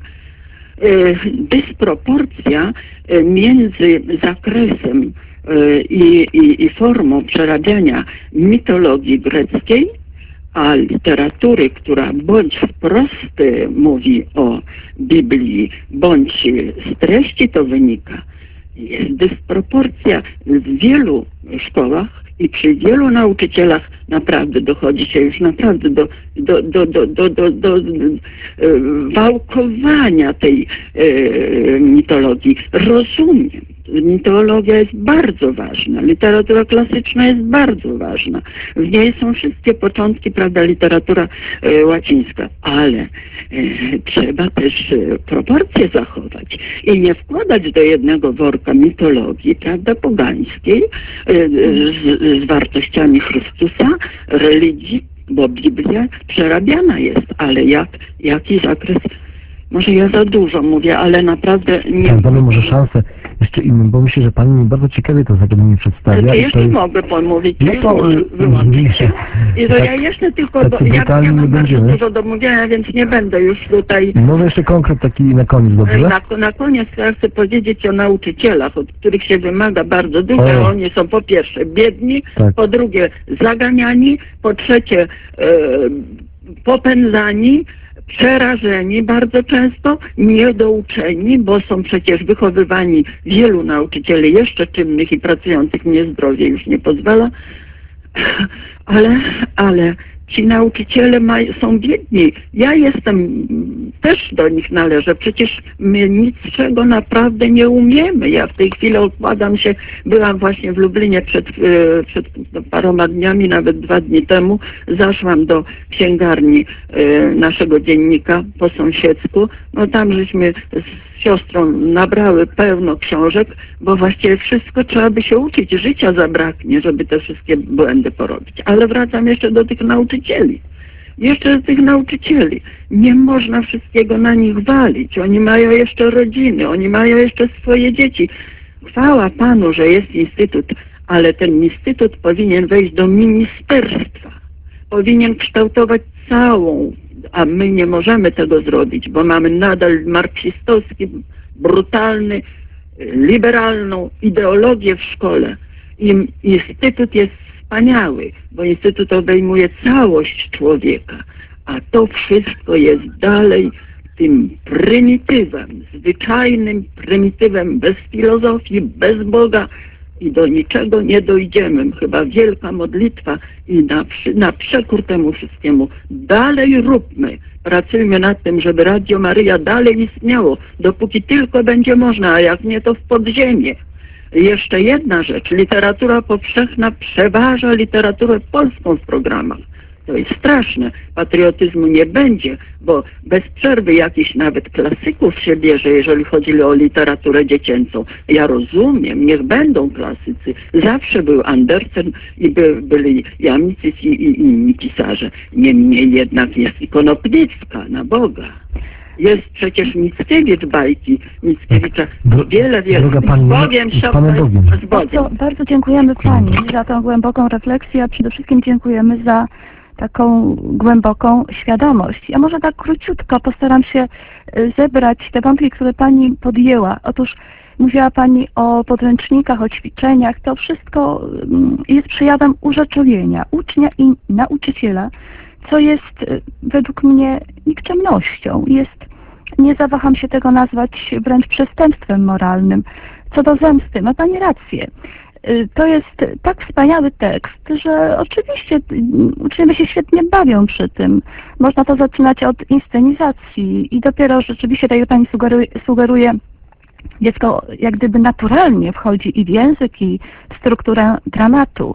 dysproporcja między zakresem i, i, i formą przerabiania mitologii greckiej, a literatury, która bądź wprost mówi o Biblii, bądź z treści to wynika. Jest dysproporcja w wielu szkołach i przy wielu nauczycielach naprawdę dochodzi się już naprawdę do, do, do, do, do, do, do, do wałkowania tej e, mitologii. Rozumiem, mitologia jest bardzo ważna, literatura klasyczna jest bardzo ważna. W niej są wszystkie początki, prawda, literatura e, łacińska, ale e, trzeba też e, proporcje zachować i nie wkładać do jednego worka mitologii, prawda, pogańskiej e, z, z wartościami Chrystusa, religii, bo Biblia przerabiana jest, ale jak, jaki zakres? Może ja za dużo mówię, ale naprawdę nie... Tak, damy może szansę jeszcze innym, bo myślę, że Pani mi bardzo ciekawie to zagadnienie przedstawia. Ale i jeszcze jest... mogę pomówić, No to, już wyłączyć się. I to tak, ja jeszcze tylko, tak do, ja, brutalnie ja nie mam bardzo będziemy. dużo do mówienia, więc nie będę już tutaj... Może jeszcze konkret taki na koniec, dobrze? Na, na koniec ja chcę powiedzieć o nauczycielach, od których się wymaga bardzo dużo. O. Oni są po pierwsze biedni, Tak. po drugie zaganiani, po trzecie e, popędzani, przerażeni bardzo często, niedouczeni, bo są przecież wychowywani wielu nauczycieli jeszcze czynnych i pracujących, mnie zdrowie już nie pozwala, ale, ale ci nauczyciele maj, są biedni. Ja jestem, też do nich należę. Przecież my niczego naprawdę nie umiemy. Ja w tej chwili odkładam się, byłam właśnie w Lublinie przed, przed paroma dniami, nawet dwa dni temu. Zaszłam do księgarni naszego dziennika po sąsiedzku. No tam żeśmy z siostrą nabrały pełno książek, bo właściwie wszystko trzeba by się uczyć. Życia zabraknie, żeby te wszystkie błędy porobić. Ale wracam jeszcze do tych nauczycieli. Jeszcze do tych nauczycieli. Nie można wszystkiego na nich walić. Oni mają jeszcze rodziny, oni mają jeszcze swoje dzieci. Chwała Panu, że jest instytut, ale ten instytut powinien wejść do ministerstwa. Powinien kształtować całą, a my nie możemy tego zrobić, bo mamy nadal marksistowski, brutalny, liberalną ideologię w szkole. I instytut jest wspaniały, bo instytut obejmuje całość człowieka, a to wszystko jest dalej tym prymitywem, zwyczajnym prymitywem, bez filozofii, bez Boga i do niczego nie dojdziemy. Chyba wielka modlitwa i na, na przekór temu wszystkiemu dalej róbmy. Pracujmy nad tym, żeby Radio Maryja dalej istniało, dopóki tylko będzie można, a jak nie, to w podziemie. Jeszcze jedna rzecz. Literatura powszechna przeważa literaturę polską w programach. To jest straszne. Patriotyzmu nie będzie, bo bez przerwy jakichś nawet klasyków się bierze, jeżeli chodzi o literaturę dziecięcą. Ja rozumiem, niech będą klasycy. Zawsze był Andersen i by, byli Jamnicy i, i inni pisarze. Niemniej jednak jest i Konopnicka, na Boga. Jest przecież Mickiewicz, bajki Mickiewicza. Dro- Wiele, wiele. droga pani, z Bogiem, z Panem szopę, Bogiem. z Bogiem. Bardzo, bardzo dziękujemy Pani za tą głęboką refleksję, a przede wszystkim dziękujemy za taką głęboką świadomość. Ja może tak króciutko postaram się y, zebrać te wątki, które Pani podjęła. Otóż mówiła Pani o podręcznikach, o ćwiczeniach. To wszystko mm, jest przejawem urzeczywienia ucznia i nauczyciela, co jest y, według mnie nikczemnością. Jest, nie zawaham się tego nazwać wręcz przestępstwem moralnym. Co do zemsty, ma Pani rację. Y, To jest tak wspaniały tekst, że oczywiście y, uczniowie się świetnie bawią przy tym. Można to zaczynać od inscenizacji i dopiero rzeczywiście, tak jak Pani sugeruje, sugeruje dziecko jak gdyby naturalnie wchodzi i w język, i w strukturę dramatu.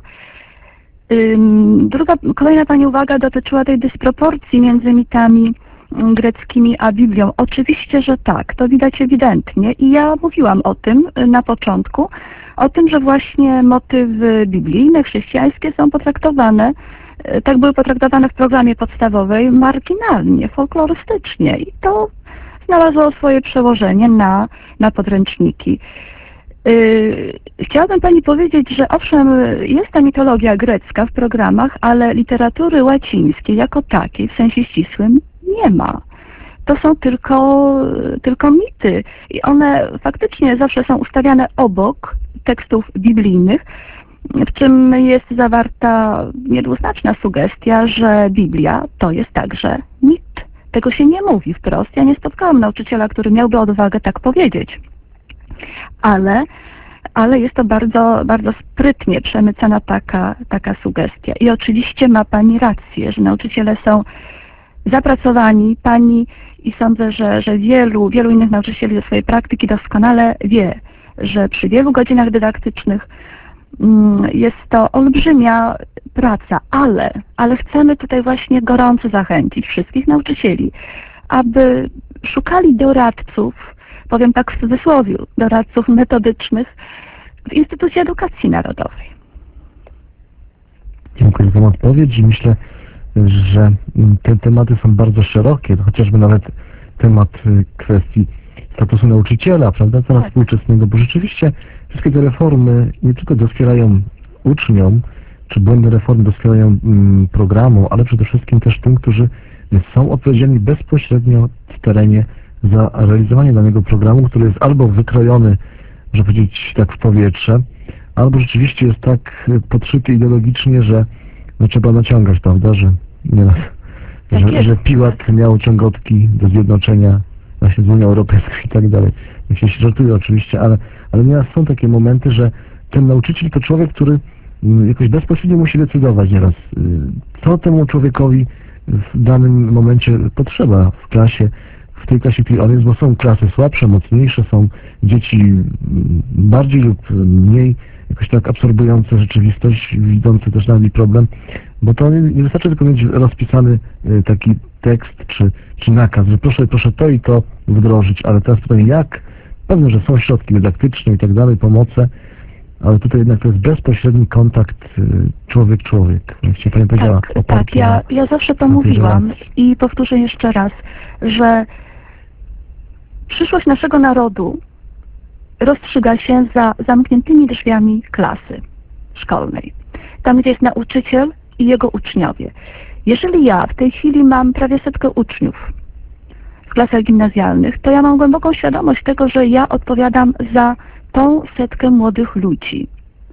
Ym, Druga, kolejna Pani uwaga dotyczyła tej dysproporcji między mitami mm, greckimi a Biblią. Oczywiście, że tak, to widać ewidentnie i ja mówiłam o tym y, na początku, o tym, że właśnie motywy biblijne, chrześcijańskie są potraktowane, y, tak były potraktowane w programie podstawowej marginalnie, folklorystycznie i to znalazło swoje przełożenie na, na podręczniki. Yy, chciałabym Pani powiedzieć, że owszem, jest ta mitologia grecka w programach, ale literatury łacińskiej jako takiej w sensie ścisłym nie ma. To są tylko, tylko mity i one faktycznie zawsze są ustawiane obok tekstów biblijnych, w czym jest zawarta niedwuznaczna sugestia, że Biblia to jest także mit. Tego się nie mówi wprost. Ja nie spotkałam nauczyciela, który miałby odwagę tak powiedzieć. Ale, ale jest to bardzo, bardzo sprytnie przemycana taka, taka sugestia. I oczywiście ma Pani rację, że nauczyciele są zapracowani. Pani i sądzę, że, że wielu, wielu innych nauczycieli ze swojej praktyki doskonale wie, że przy wielu godzinach dydaktycznych mm, jest to olbrzymia praca, ale, ale chcemy tutaj właśnie gorąco zachęcić wszystkich nauczycieli, aby szukali doradców, powiem tak w cudzysłowie, doradców metodycznych w Instytucie Edukacji Narodowej. Dziękuję za odpowiedź i myślę, że te tematy są bardzo szerokie, chociażby nawet temat y, kwestii statusu nauczyciela, prawda, teraz Tak. współczesnego, bo rzeczywiście wszystkie te reformy nie tylko doskwierają uczniom, czy błędne reformy doskwierają mm, programu, ale przede wszystkim też tym, którzy są odpowiedzialni bezpośrednio w terenie za realizowanie danego programu, który jest albo wykrojony, można powiedzieć, tak w powietrze, albo rzeczywiście jest tak y, podszyty ideologicznie, że no, trzeba naciągać, prawda, że, nie, Tak że, jest. że Piłat miał ciągotki do zjednoczenia właśnie z Unią Europejską i tak dalej. Jak się żartuje oczywiście, ale, ale nieraz są takie momenty, że ten nauczyciel to człowiek, który mm, jakoś bezpośrednio musi decydować nieraz, y, co temu człowiekowi w danym momencie potrzeba w klasie, w tej klasie, w której on jest, bo są klasy słabsze, mocniejsze, są dzieci mm, bardziej lub mniej jakoś tak absorbujące rzeczywistość, widzące też na niej problem, bo to nie, nie wystarczy tylko mieć rozpisany y, taki tekst czy, czy nakaz, że proszę, proszę to i to wdrożyć, ale teraz pytanie jak? Pewne, że są środki dydaktyczne i tak dalej, pomoce, ale tutaj jednak to jest bezpośredni kontakt y, człowiek-człowiek. Właściwie Pani powiedziała, Tak, oparty tak, ja, na- ja zawsze to na tej mówiłam relacji. i powtórzę jeszcze raz, że przyszłość naszego narodu rozstrzyga się za zamkniętymi drzwiami klasy szkolnej. Tam, gdzie jest nauczyciel i jego uczniowie. Jeżeli ja w tej chwili mam prawie setkę uczniów w klasach gimnazjalnych, to ja mam głęboką świadomość tego, że ja odpowiadam za tą setkę młodych ludzi.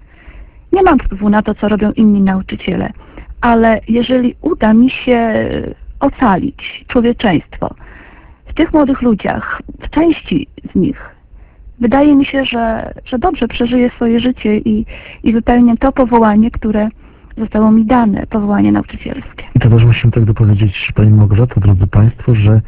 Nie mam wpływu na to, co robią inni nauczyciele, ale jeżeli uda mi się ocalić człowieczeństwo w tych młodych ludziach, w części z nich, wydaje mi się, że, że dobrze przeżyję swoje życie i, i wypełnię to powołanie, które zostało mi dane, powołanie nauczycielskie. I to też musimy tak dopowiedzieć, Pani Małgorzato, drodzy Państwo, że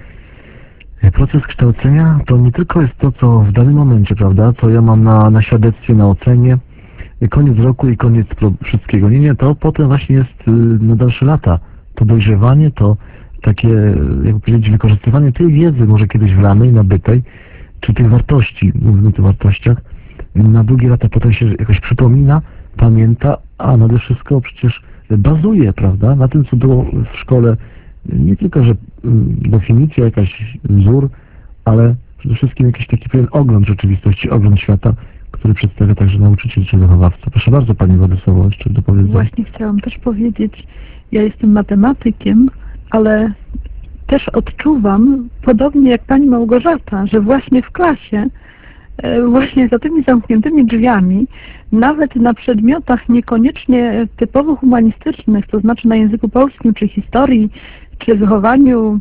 proces kształcenia to nie tylko jest to, co w danym momencie, prawda, co ja mam na, na świadectwie, na ocenie, koniec roku i koniec pro, wszystkiego. Nie, nie, to potem właśnie jest y, na dalsze lata. To dojrzewanie, to takie, jak powiedzieć, wykorzystywanie tej wiedzy, może kiedyś wlanej, nabytej, czy tych wartości, mówimy tu o wartościach, na długie lata potem się jakoś przypomina, pamięta, a nade wszystko przecież bazuje, prawda, na tym, co było w szkole nie tylko, że mm, definicja, jakaś wzór, ale przede wszystkim jakiś taki pewien ogląd rzeczywistości, ogląd świata, który przedstawia także nauczyciel czy wychowawca. Proszę bardzo, Pani Władysławo, jeszcze do powiedzenia. Właśnie chciałam też powiedzieć, ja jestem matematykiem, ale też odczuwam, podobnie jak Pani Małgorzata, że właśnie w klasie, e, właśnie za tymi zamkniętymi drzwiami, nawet na przedmiotach niekoniecznie typowo humanistycznych, to znaczy na języku polskim, czy historii, czy wychowaniu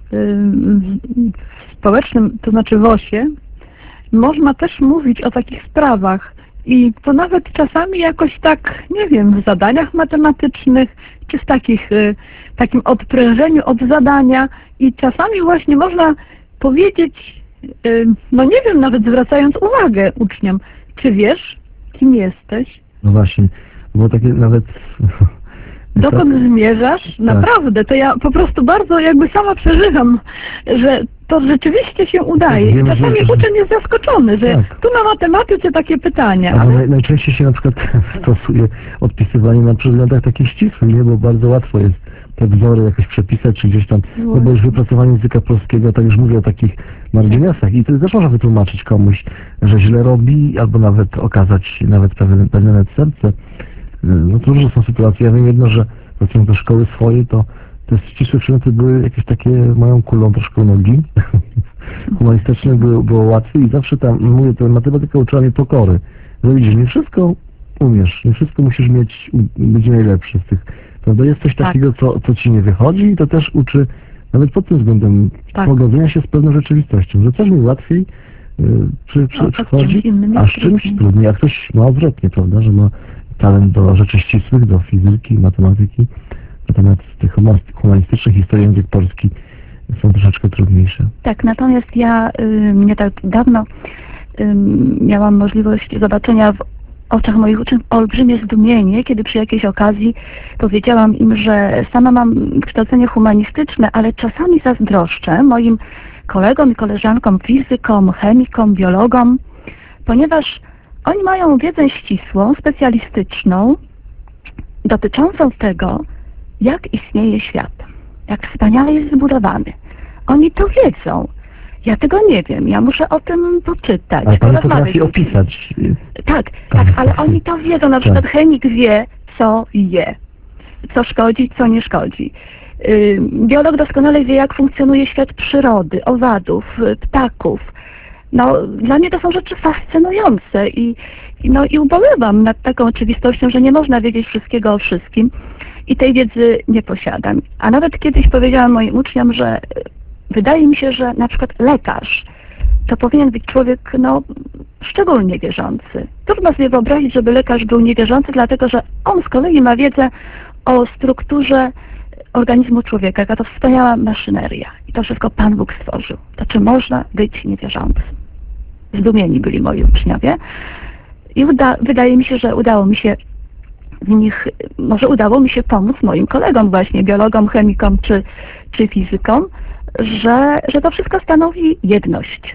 y, społecznym, to znaczy w osie, można też mówić o takich sprawach i to nawet czasami jakoś tak, nie wiem, w zadaniach matematycznych, czy w takich, y, takim odprężeniu od zadania i czasami właśnie można powiedzieć, y, no nie wiem, nawet zwracając uwagę uczniom, czy wiesz, kim jesteś? No właśnie, było takie nawet... Dokąd zmierzasz? Naprawdę, to ja po prostu bardzo jakby sama przeżywam, że to rzeczywiście się udaje. Wiem, Czasami że- uczeń jest zaskoczony, że Tak. tu na matematyce takie pytania. Albo Ale naj, najczęściej się na przykład stosuje odpisywanie na przedmiotach takich ścisłych, nie? Bo bardzo łatwo jest te wzory jakoś przepisać, czy gdzieś tam, no bo już wypracowanie języka polskiego, tak już mówię o takich marginesach i to też można wytłumaczyć komuś, że źle robi, albo nawet okazać nawet pewne, pewne nawet serce. No to różne są sytuacje. Ja wiem jedno, że wracając do szkoły swojej, to te ścisłe przedmioty były jakieś takie moją kulą troszkę u nogi. Humanistyczne było, było łatwiej i zawsze tam, mówię, to matematyka uczyła mnie pokory. No widzisz, nie wszystko umiesz, nie wszystko musisz mieć, być najlepszy z tych, prawda? Jest coś Tak. takiego, co, co ci nie wychodzi i to też uczy, nawet pod tym względem, Tak. pogodzenia się z pewną rzeczywistością, że coś mi łatwiej y, przy, przy, No, to z przychodzi, czymś innym a jest z czymś trudniej. trudniej, a ktoś ma odwrotnie, prawda, że ma talent do rzeczy ścisłych, do fizyki, matematyki, natomiast tych humanist- humanistycznych historii język polski są troszeczkę trudniejsze. Tak, natomiast ja y, nie tak dawno y, miałam możliwość zobaczenia w oczach moich uczniów olbrzymie zdumienie, kiedy przy jakiejś okazji powiedziałam im, że sama mam kształcenie humanistyczne, ale czasami zazdroszczę moim kolegom i koleżankom, fizykom, chemikom, biologom, ponieważ oni mają wiedzę ścisłą, specjalistyczną, dotyczącą tego, jak istnieje świat, jak wspaniale jest zbudowany. Oni to wiedzą. Ja tego nie wiem, ja muszę o tym poczytać, Ale Pani porozmawiać potrafi z nimi. opisać. Tak, tak, ale oni to wiedzą, na przykład chemik wie, co je, co szkodzi, co nie szkodzi. Yy, Biolog doskonale wie, jak funkcjonuje świat przyrody, owadów, y, ptaków. No, dla mnie to są rzeczy fascynujące i, i, no, i ubolewam nad taką oczywistością, że nie można wiedzieć wszystkiego o wszystkim i tej wiedzy nie posiadam. A nawet kiedyś powiedziałam moim uczniom, że y, wydaje mi się, że na przykład lekarz to powinien być człowiek, no, szczególnie wierzący. Trudno sobie wyobrazić, żeby lekarz był niewierzący, dlatego że on z kolei ma wiedzę o strukturze organizmu człowieka, jaka to wspaniała maszyneria. I to wszystko Pan Bóg stworzył. To czy można być niewierzącym? Zdumieni byli moi uczniowie. I uda, wydaje mi się, że udało mi się w nich, może udało mi się pomóc moim kolegom właśnie, biologom, chemikom czy, czy fizykom, że, że to wszystko stanowi jedność.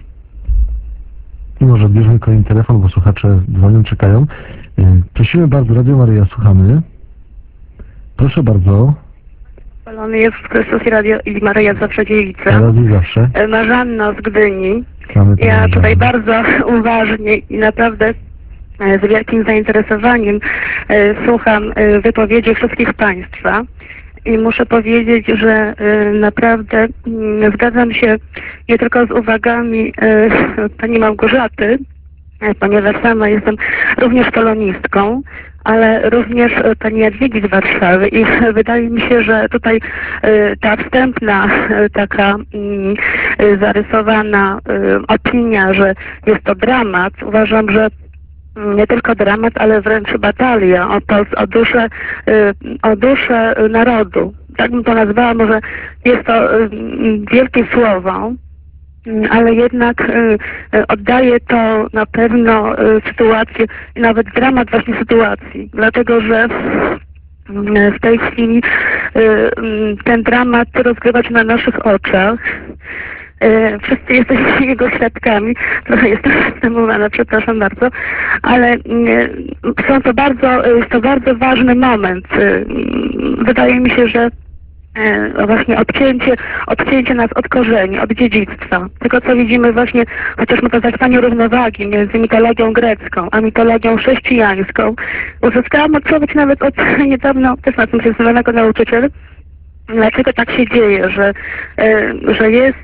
I może odbierzemy kolejny telefon, bo słuchacze dzwonią, czekają. Yy, Prosimy bardzo, Radio Maryja, słuchamy. Proszę bardzo, Chwalony Jezus Chrystus i Radio i Maryja zawsze dziewica. teraz i zawsze. E, Marzanna z Gdyni. Mamy Ja Panią tutaj Żanę. bardzo uważnie i naprawdę e, z wielkim zainteresowaniem e, słucham e, wypowiedzi wszystkich Państwa i muszę powiedzieć, że e, naprawdę mm, zgadzam się nie tylko z uwagami e, Pani Małgorzaty, e, ponieważ sama jestem również polonistką, ale również e, Pani Jadwigi z Warszawy i wydaje mi się, że tutaj e, ta wstępna e, taka mm, e, zarysowana e, opinia, że jest to dramat, uważam, że mm, nie tylko dramat, ale wręcz batalia o, Pols- o, duszę, e, o duszę narodu. Tak bym to nazwała, może jest to e, wielkie słowo, Mm, ale jednak y, y, oddaje to na pewno y, sytuację, nawet dramat właśnie sytuacji, dlatego że y, w tej chwili y, y, ten dramat rozgrywa się na naszych oczach. Y, wszyscy jesteśmy jego świadkami, trochę jestem zastemowana, przepraszam bardzo, ale y, są to bardzo, jest to bardzo ważny moment. Y, wydaje mi się, że e, właśnie odcięcie, odcięcie nas od korzeni, od dziedzictwa. Tego, co widzimy właśnie chociażby to zachowanie równowagi między mitologią grecką a mitologią chrześcijańską. Uzyskałam odpowiedź nawet od niedawno też na tym się znanego nauczyciela, dlaczego tak się dzieje, że, że jest,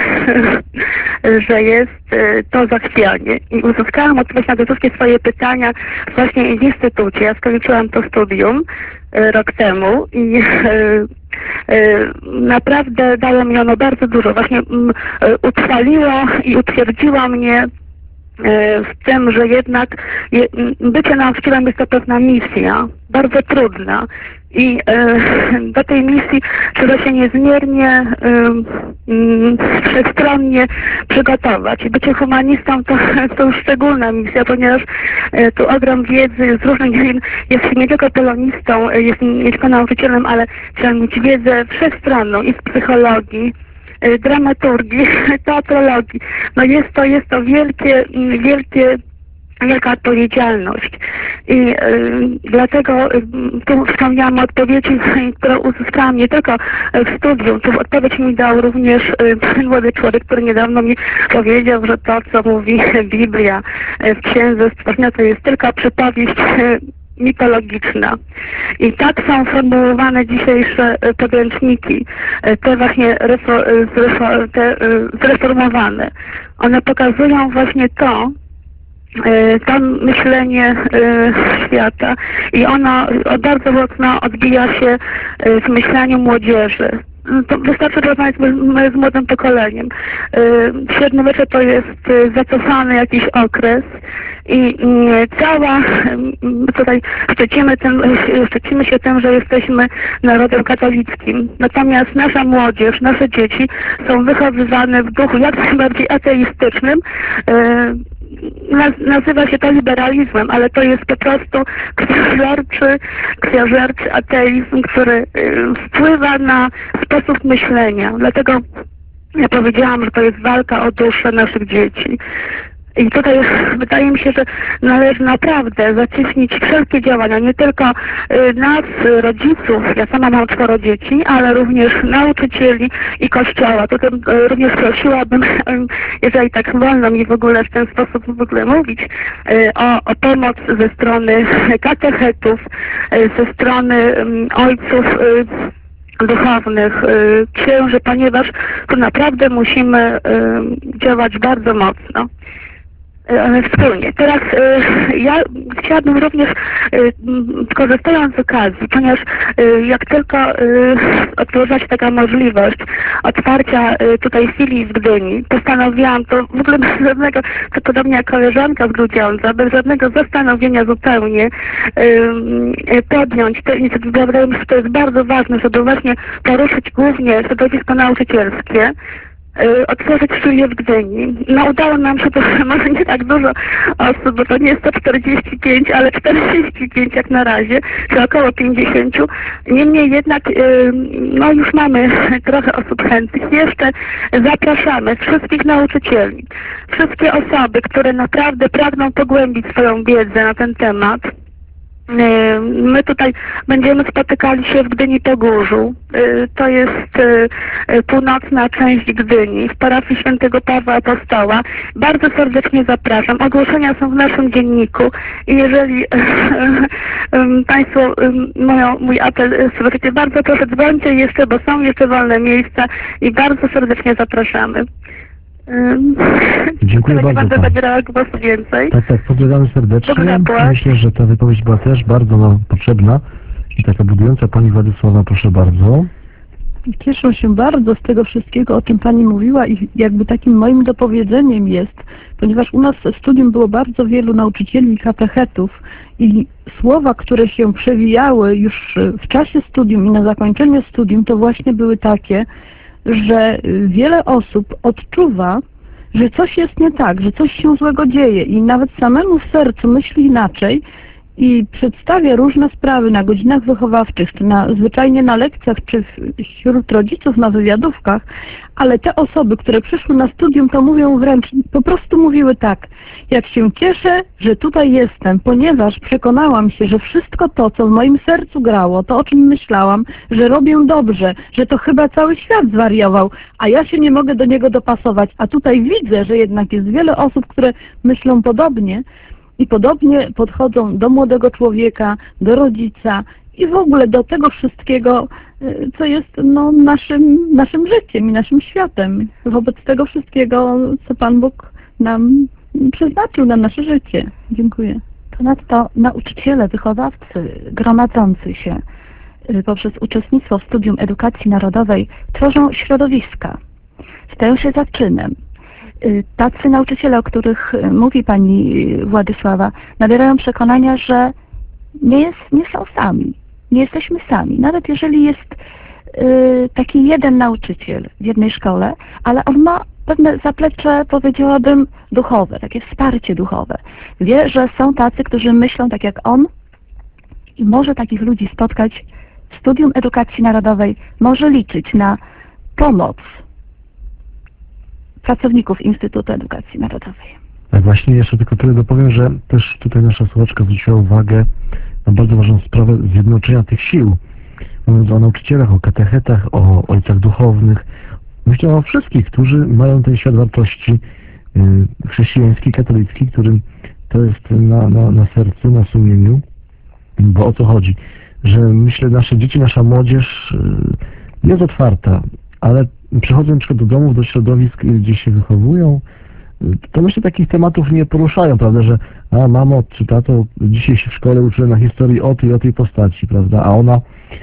że jest to zachwianie. I uzyskałam odpowiedź na te wszystkie swoje pytania właśnie w instytucie. Ja skończyłam to studium rok temu i naprawdę dało mi ono bardzo dużo. Właśnie utrwaliło i utwierdziło mnie w tym, że jednak bycie nauczycielem jest to pewna misja, bardzo trudna i do tej misji trzeba się niezmiernie wszechstronnie przygotować. I bycie humanistą to, to już szczególna misja, ponieważ tu ogrom wiedzy z różnych dziedzin. Jest nie tylko polonistą, jest nie tylko nauczycielem, ale trzeba mieć wiedzę wszechstronną i z psychologii, dramaturgii, teatrologii. No jest to, jest to wielkie, wielkie, wielka odpowiedzialność. I y, dlatego y, tu wspomniałam o odpowiedzi, którą uzyskałam nie tylko w studium. Tu odpowiedź mi dał również y, młody człowiek, który niedawno mi powiedział, że to, co mówi Biblia w Księdze Stworzenia, to jest tylko przypowieść y, mitologiczna. I tak są formułowane dzisiejsze podręczniki, te właśnie te zreformowane. One pokazują właśnie to, to myślenie świata i ono bardzo mocno odbija się w myśleniu młodzieży. To wystarczy rozmawiać z, z młodym pokoleniem. Średniowiecze to jest zacofany jakiś okres i cała, tutaj szczycimy, tym, szczycimy się tym, że jesteśmy narodem katolickim. Natomiast nasza młodzież, nasze dzieci są wychowywane w duchu jak najbardziej ateistycznym. Nazywa się to liberalizmem, ale to jest po prostu krwiożerczy, krwiożerczy ateizm, który wpływa na sposób myślenia. Dlatego ja powiedziałam, że to jest walka o duszę naszych dzieci. I tutaj wydaje mi się, że należy naprawdę zacieśnić wszelkie działania, nie tylko y, nas, rodziców, ja sama mam czworo dzieci, ale również nauczycieli i kościoła. Tutaj y, również prosiłabym, y, jeżeli tak wolno mi w ogóle w ten sposób w ogóle mówić, y, o, o pomoc ze strony katechetów, y, ze strony y, ojców y, duchownych, y, księży, ponieważ tu naprawdę musimy y, działać bardzo mocno. Wspólnie. Teraz y, ja chciałabym również, y, korzystając z okazji, ponieważ y, jak tylko y, otworzyła się taka możliwość otwarcia y, tutaj filii w Gdyni, postanowiłam to w ogóle bez żadnego, to podobnie jak koleżanka z Grudziądza, bez żadnego zastanowienia zupełnie y, y, podjąć te inicjatywy. Wydaje mi się, że to jest bardzo ważne, żeby właśnie poruszyć głównie środowisko nauczycielskie, otworzyć studię w Gdyni. No udało nam się to może nie tak dużo osób, bo to nie jest to czterdzieści pięć, ale czterdzieści pięć jak na razie, czy około pięćdziesiąt. Niemniej jednak no już mamy trochę osób chętnych. Jeszcze zapraszamy wszystkich nauczycieli, wszystkie osoby, które naprawdę pragną pogłębić swoją wiedzę na ten temat. My tutaj będziemy spotykali się w Gdyni Pogórzu. To jest północna część Gdyni, w parafii Świętego Pawła Apostoła. Bardzo serdecznie zapraszam. Ogłoszenia są w naszym dzienniku i jeżeli Państwo moją, mój apel słyszycie, bardzo proszę, dzwońcie jeszcze, bo są jeszcze wolne miejsca i bardzo serdecznie zapraszamy. Dziękuję bardzo. Nie będę zabierała głosu więcej. Tak, tak, pozdrawiamy serdecznie. Dobra, Myślę, że ta wypowiedź była też bardzo nam potrzebna i taka budująca. Pani Władysława, proszę bardzo. Cieszę się bardzo z tego wszystkiego, o czym Pani mówiła i jakby takim moim dopowiedzeniem jest, ponieważ u nas w studium było bardzo wielu nauczycieli i katechetów i słowa, które się przewijały już w czasie studium i na zakończenie studium, to właśnie były takie, że wiele osób odczuwa, że coś jest nie tak, że coś się złego dzieje i nawet samemu w sercu myśli inaczej i przedstawia różne sprawy na godzinach wychowawczych, czy na, zwyczajnie na lekcjach, czy w, wśród rodziców na wywiadówkach, ale te osoby, które przyszły na studium, to mówią wręcz, po prostu mówiły tak: jak się cieszę, że tutaj jestem, ponieważ przekonałam się, że wszystko to, co w moim sercu grało, to, o czym myślałam, że robię dobrze, że to chyba cały świat zwariował, a ja się nie mogę do niego dopasować, a tutaj widzę, że jednak jest wiele osób, które myślą podobnie i podobnie podchodzą do młodego człowieka, do rodzica i w ogóle do tego wszystkiego, co jest no, naszym, naszym życiem i naszym światem. Wobec tego wszystkiego, co Pan Bóg nam przeznaczył na nasze życie. Dziękuję. Ponadto nauczyciele, wychowawcy gromadzący się poprzez uczestnictwo w studium edukacji narodowej tworzą środowiska, stają się zaczynem. Tacy nauczyciele, o których mówi Pani Władysława, nabierają przekonania, że nie, jest, nie są sami, nie jesteśmy sami. Nawet jeżeli jest y, taki jeden nauczyciel w jednej szkole, ale on ma pewne zaplecze, powiedziałabym, duchowe, takie wsparcie duchowe. Wie, że są tacy, którzy myślą tak jak on i może takich ludzi spotkać w studium edukacji narodowej, może liczyć na pomoc pracowników Instytutu Edukacji Narodowej. Tak, właśnie jeszcze tylko tyle dopowiem, że też tutaj nasza słuchaczka zwróciła uwagę na bardzo ważną sprawę zjednoczenia tych sił. Mówiąc o nauczycielach, o katechetach, o ojcach duchownych. Myślę o wszystkich, którzy mają ten świat wartości yy, chrześcijański, katolicki, którym to jest na, na, na sercu, na sumieniu. Bo o co chodzi? Że myślę, nasze dzieci, nasza młodzież yy, jest otwarta, ale przychodzą na przykład do domów, do środowisk, gdzie się wychowują, to myślę takich tematów nie poruszają, prawda, że a mamo czy tato, dzisiaj się w szkole uczyłem na historii o tej, o tej postaci, prawda, a ona,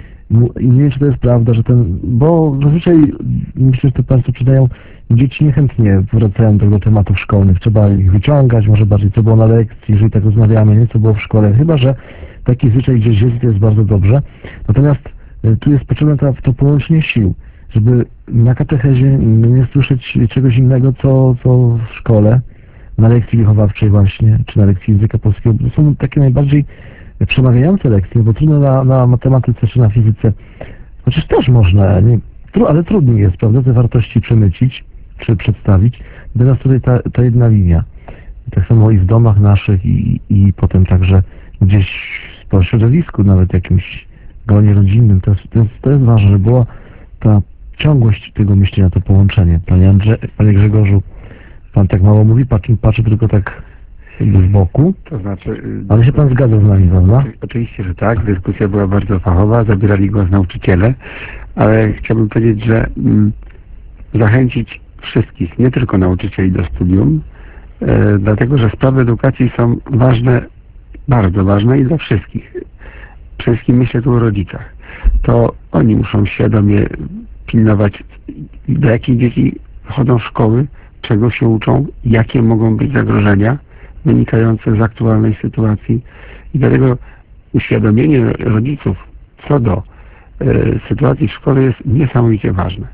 i nie wiem, czy to jest prawda, że ten, bo zazwyczaj, myślę, że to Państwo przyznają, dzieci niechętnie wracają do, do tematów szkolnych, trzeba ich wyciągać, może bardziej co było na lekcji, jeżeli tak rozmawiamy, nie co było w szkole, chyba że taki zwyczaj gdzieś jest, to jest bardzo dobrze, natomiast tu jest potrzebne to, to połączenie sił, żeby na katechezie nie słyszeć czegoś innego, co, co w szkole, na lekcji wychowawczej właśnie, czy na lekcji języka polskiego. To są takie najbardziej przemawiające lekcje, bo trudno na, na matematyce czy na fizyce, chociaż też można, nie, tru, ale trudniej jest, prawda, te wartości przemycić, czy przedstawić. Teraz tutaj ta, ta jedna linia. Tak samo i w domach naszych i, i potem także gdzieś po środowisku, nawet jakimś gronie rodzinnym. To jest, to jest, to jest ważne, żeby była ta ciągłość tego myślenia, to połączenie. Panie, Andrze, Panie Grzegorzu, Pan tak mało mówi, patrzy, patrzy tylko tak z boku, To znaczy, ale się Pan zgadza z nami, prawda? oczywiście, że tak. Dyskusja była bardzo fachowa, zabierali głos nauczyciele, ale chciałbym powiedzieć, że mm, zachęcić wszystkich, nie tylko nauczycieli do studium, e, dlatego, że sprawy edukacji są ważne, bardzo ważne i dla wszystkich. Przede wszystkim myślę tu o rodzicach. To oni muszą świadomie pilnować, do jakich dzieci chodzą w szkoły, czego się uczą, jakie mogą być zagrożenia wynikające z aktualnej sytuacji. I dlatego uświadomienie rodziców co do e, sytuacji w szkole jest niesamowicie ważne.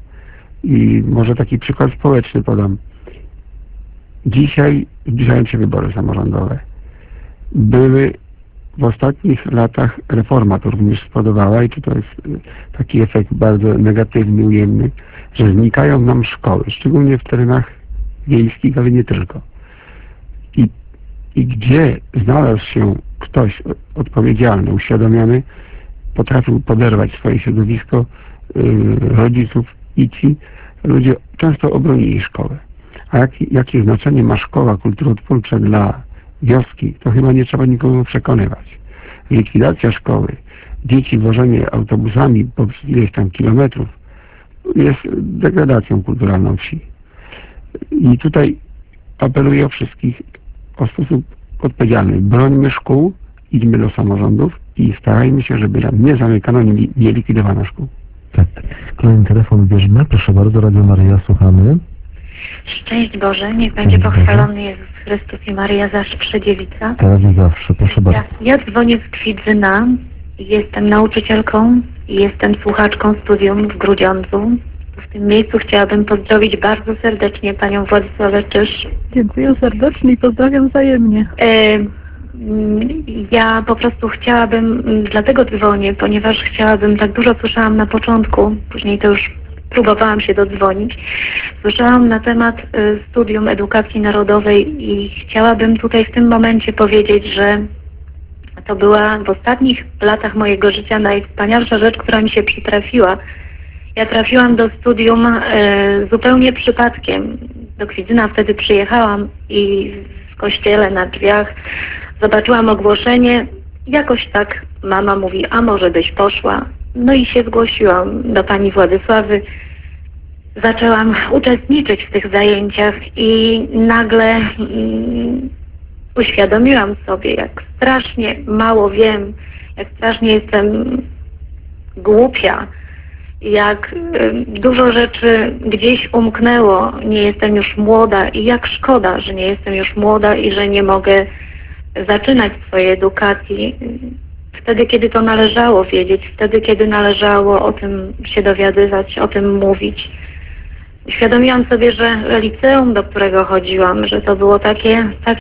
I może taki przykład społeczny podam. Dzisiaj zbliżają się wybory samorządowe. Były w ostatnich latach reforma to również spowodowała, i czy to jest taki efekt bardzo negatywny, ujemny, że znikają nam szkoły, szczególnie w terenach wiejskich, ale nie tylko. I, i gdzie znalazł się ktoś odpowiedzialny, uświadomiony, potrafił poderwać swoje środowisko yy, rodziców i ci ludzie często obronili szkołę. A jak, jakie znaczenie ma szkoła kulturoodpólcza dla wioski, to chyba nie trzeba nikomu przekonywać. Likwidacja szkoły, dzieci wożenie autobusami po ileś tam kilometrów jest degradacją kulturalną wsi. I tutaj apeluję o wszystkich o sposób odpowiedzialny. Brońmy szkół, idźmy do samorządów i starajmy się, żeby nie zamykano, nie, nie likwidowano szkół. Tak. Kolejny telefon bierzmy. Proszę bardzo, Radio Maryja, słuchamy. Szczęść Boże, niech będzie Szczęść pochwalony Jezus Chrystus i Maryja zawsze dziewica. Teraz i zawsze, proszę bardzo. Ja, ja dzwonię z Kwidzyna, jestem nauczycielką i jestem słuchaczką studium w Grudziądzu. W tym miejscu chciałabym pozdrowić bardzo serdecznie Panią Władysławę Czyż. Dziękuję serdecznie i pozdrawiam wzajemnie. E, Ja po prostu chciałabym, dlatego dzwonię, ponieważ chciałabym, tak dużo słyszałam na początku, później to już próbowałam się dodzwonić. Słyszałam na temat y, studium edukacji narodowej i chciałabym tutaj w tym momencie powiedzieć, że to była w ostatnich latach mojego życia najwspanialsza rzecz, która mi się przytrafiła. Ja trafiłam do studium y, zupełnie przypadkiem. Do Kwidzyna wtedy przyjechałam i w kościele na drzwiach zobaczyłam ogłoszenie. Jakoś tak mama mówi, a może byś poszła? No i się zgłosiłam do pani Władysławy. Zaczęłam uczestniczyć w tych zajęciach i nagle mm, uświadomiłam sobie, jak strasznie mało wiem, jak strasznie jestem głupia, jak y, dużo rzeczy gdzieś umknęło, nie jestem już młoda i jak szkoda, że nie jestem już młoda i że nie mogę zaczynać swojej edukacji wtedy, kiedy to należało wiedzieć, wtedy, kiedy należało o tym się dowiadywać, o tym mówić. Uświadomiłam sobie, że liceum, do którego chodziłam, że to było takie, takie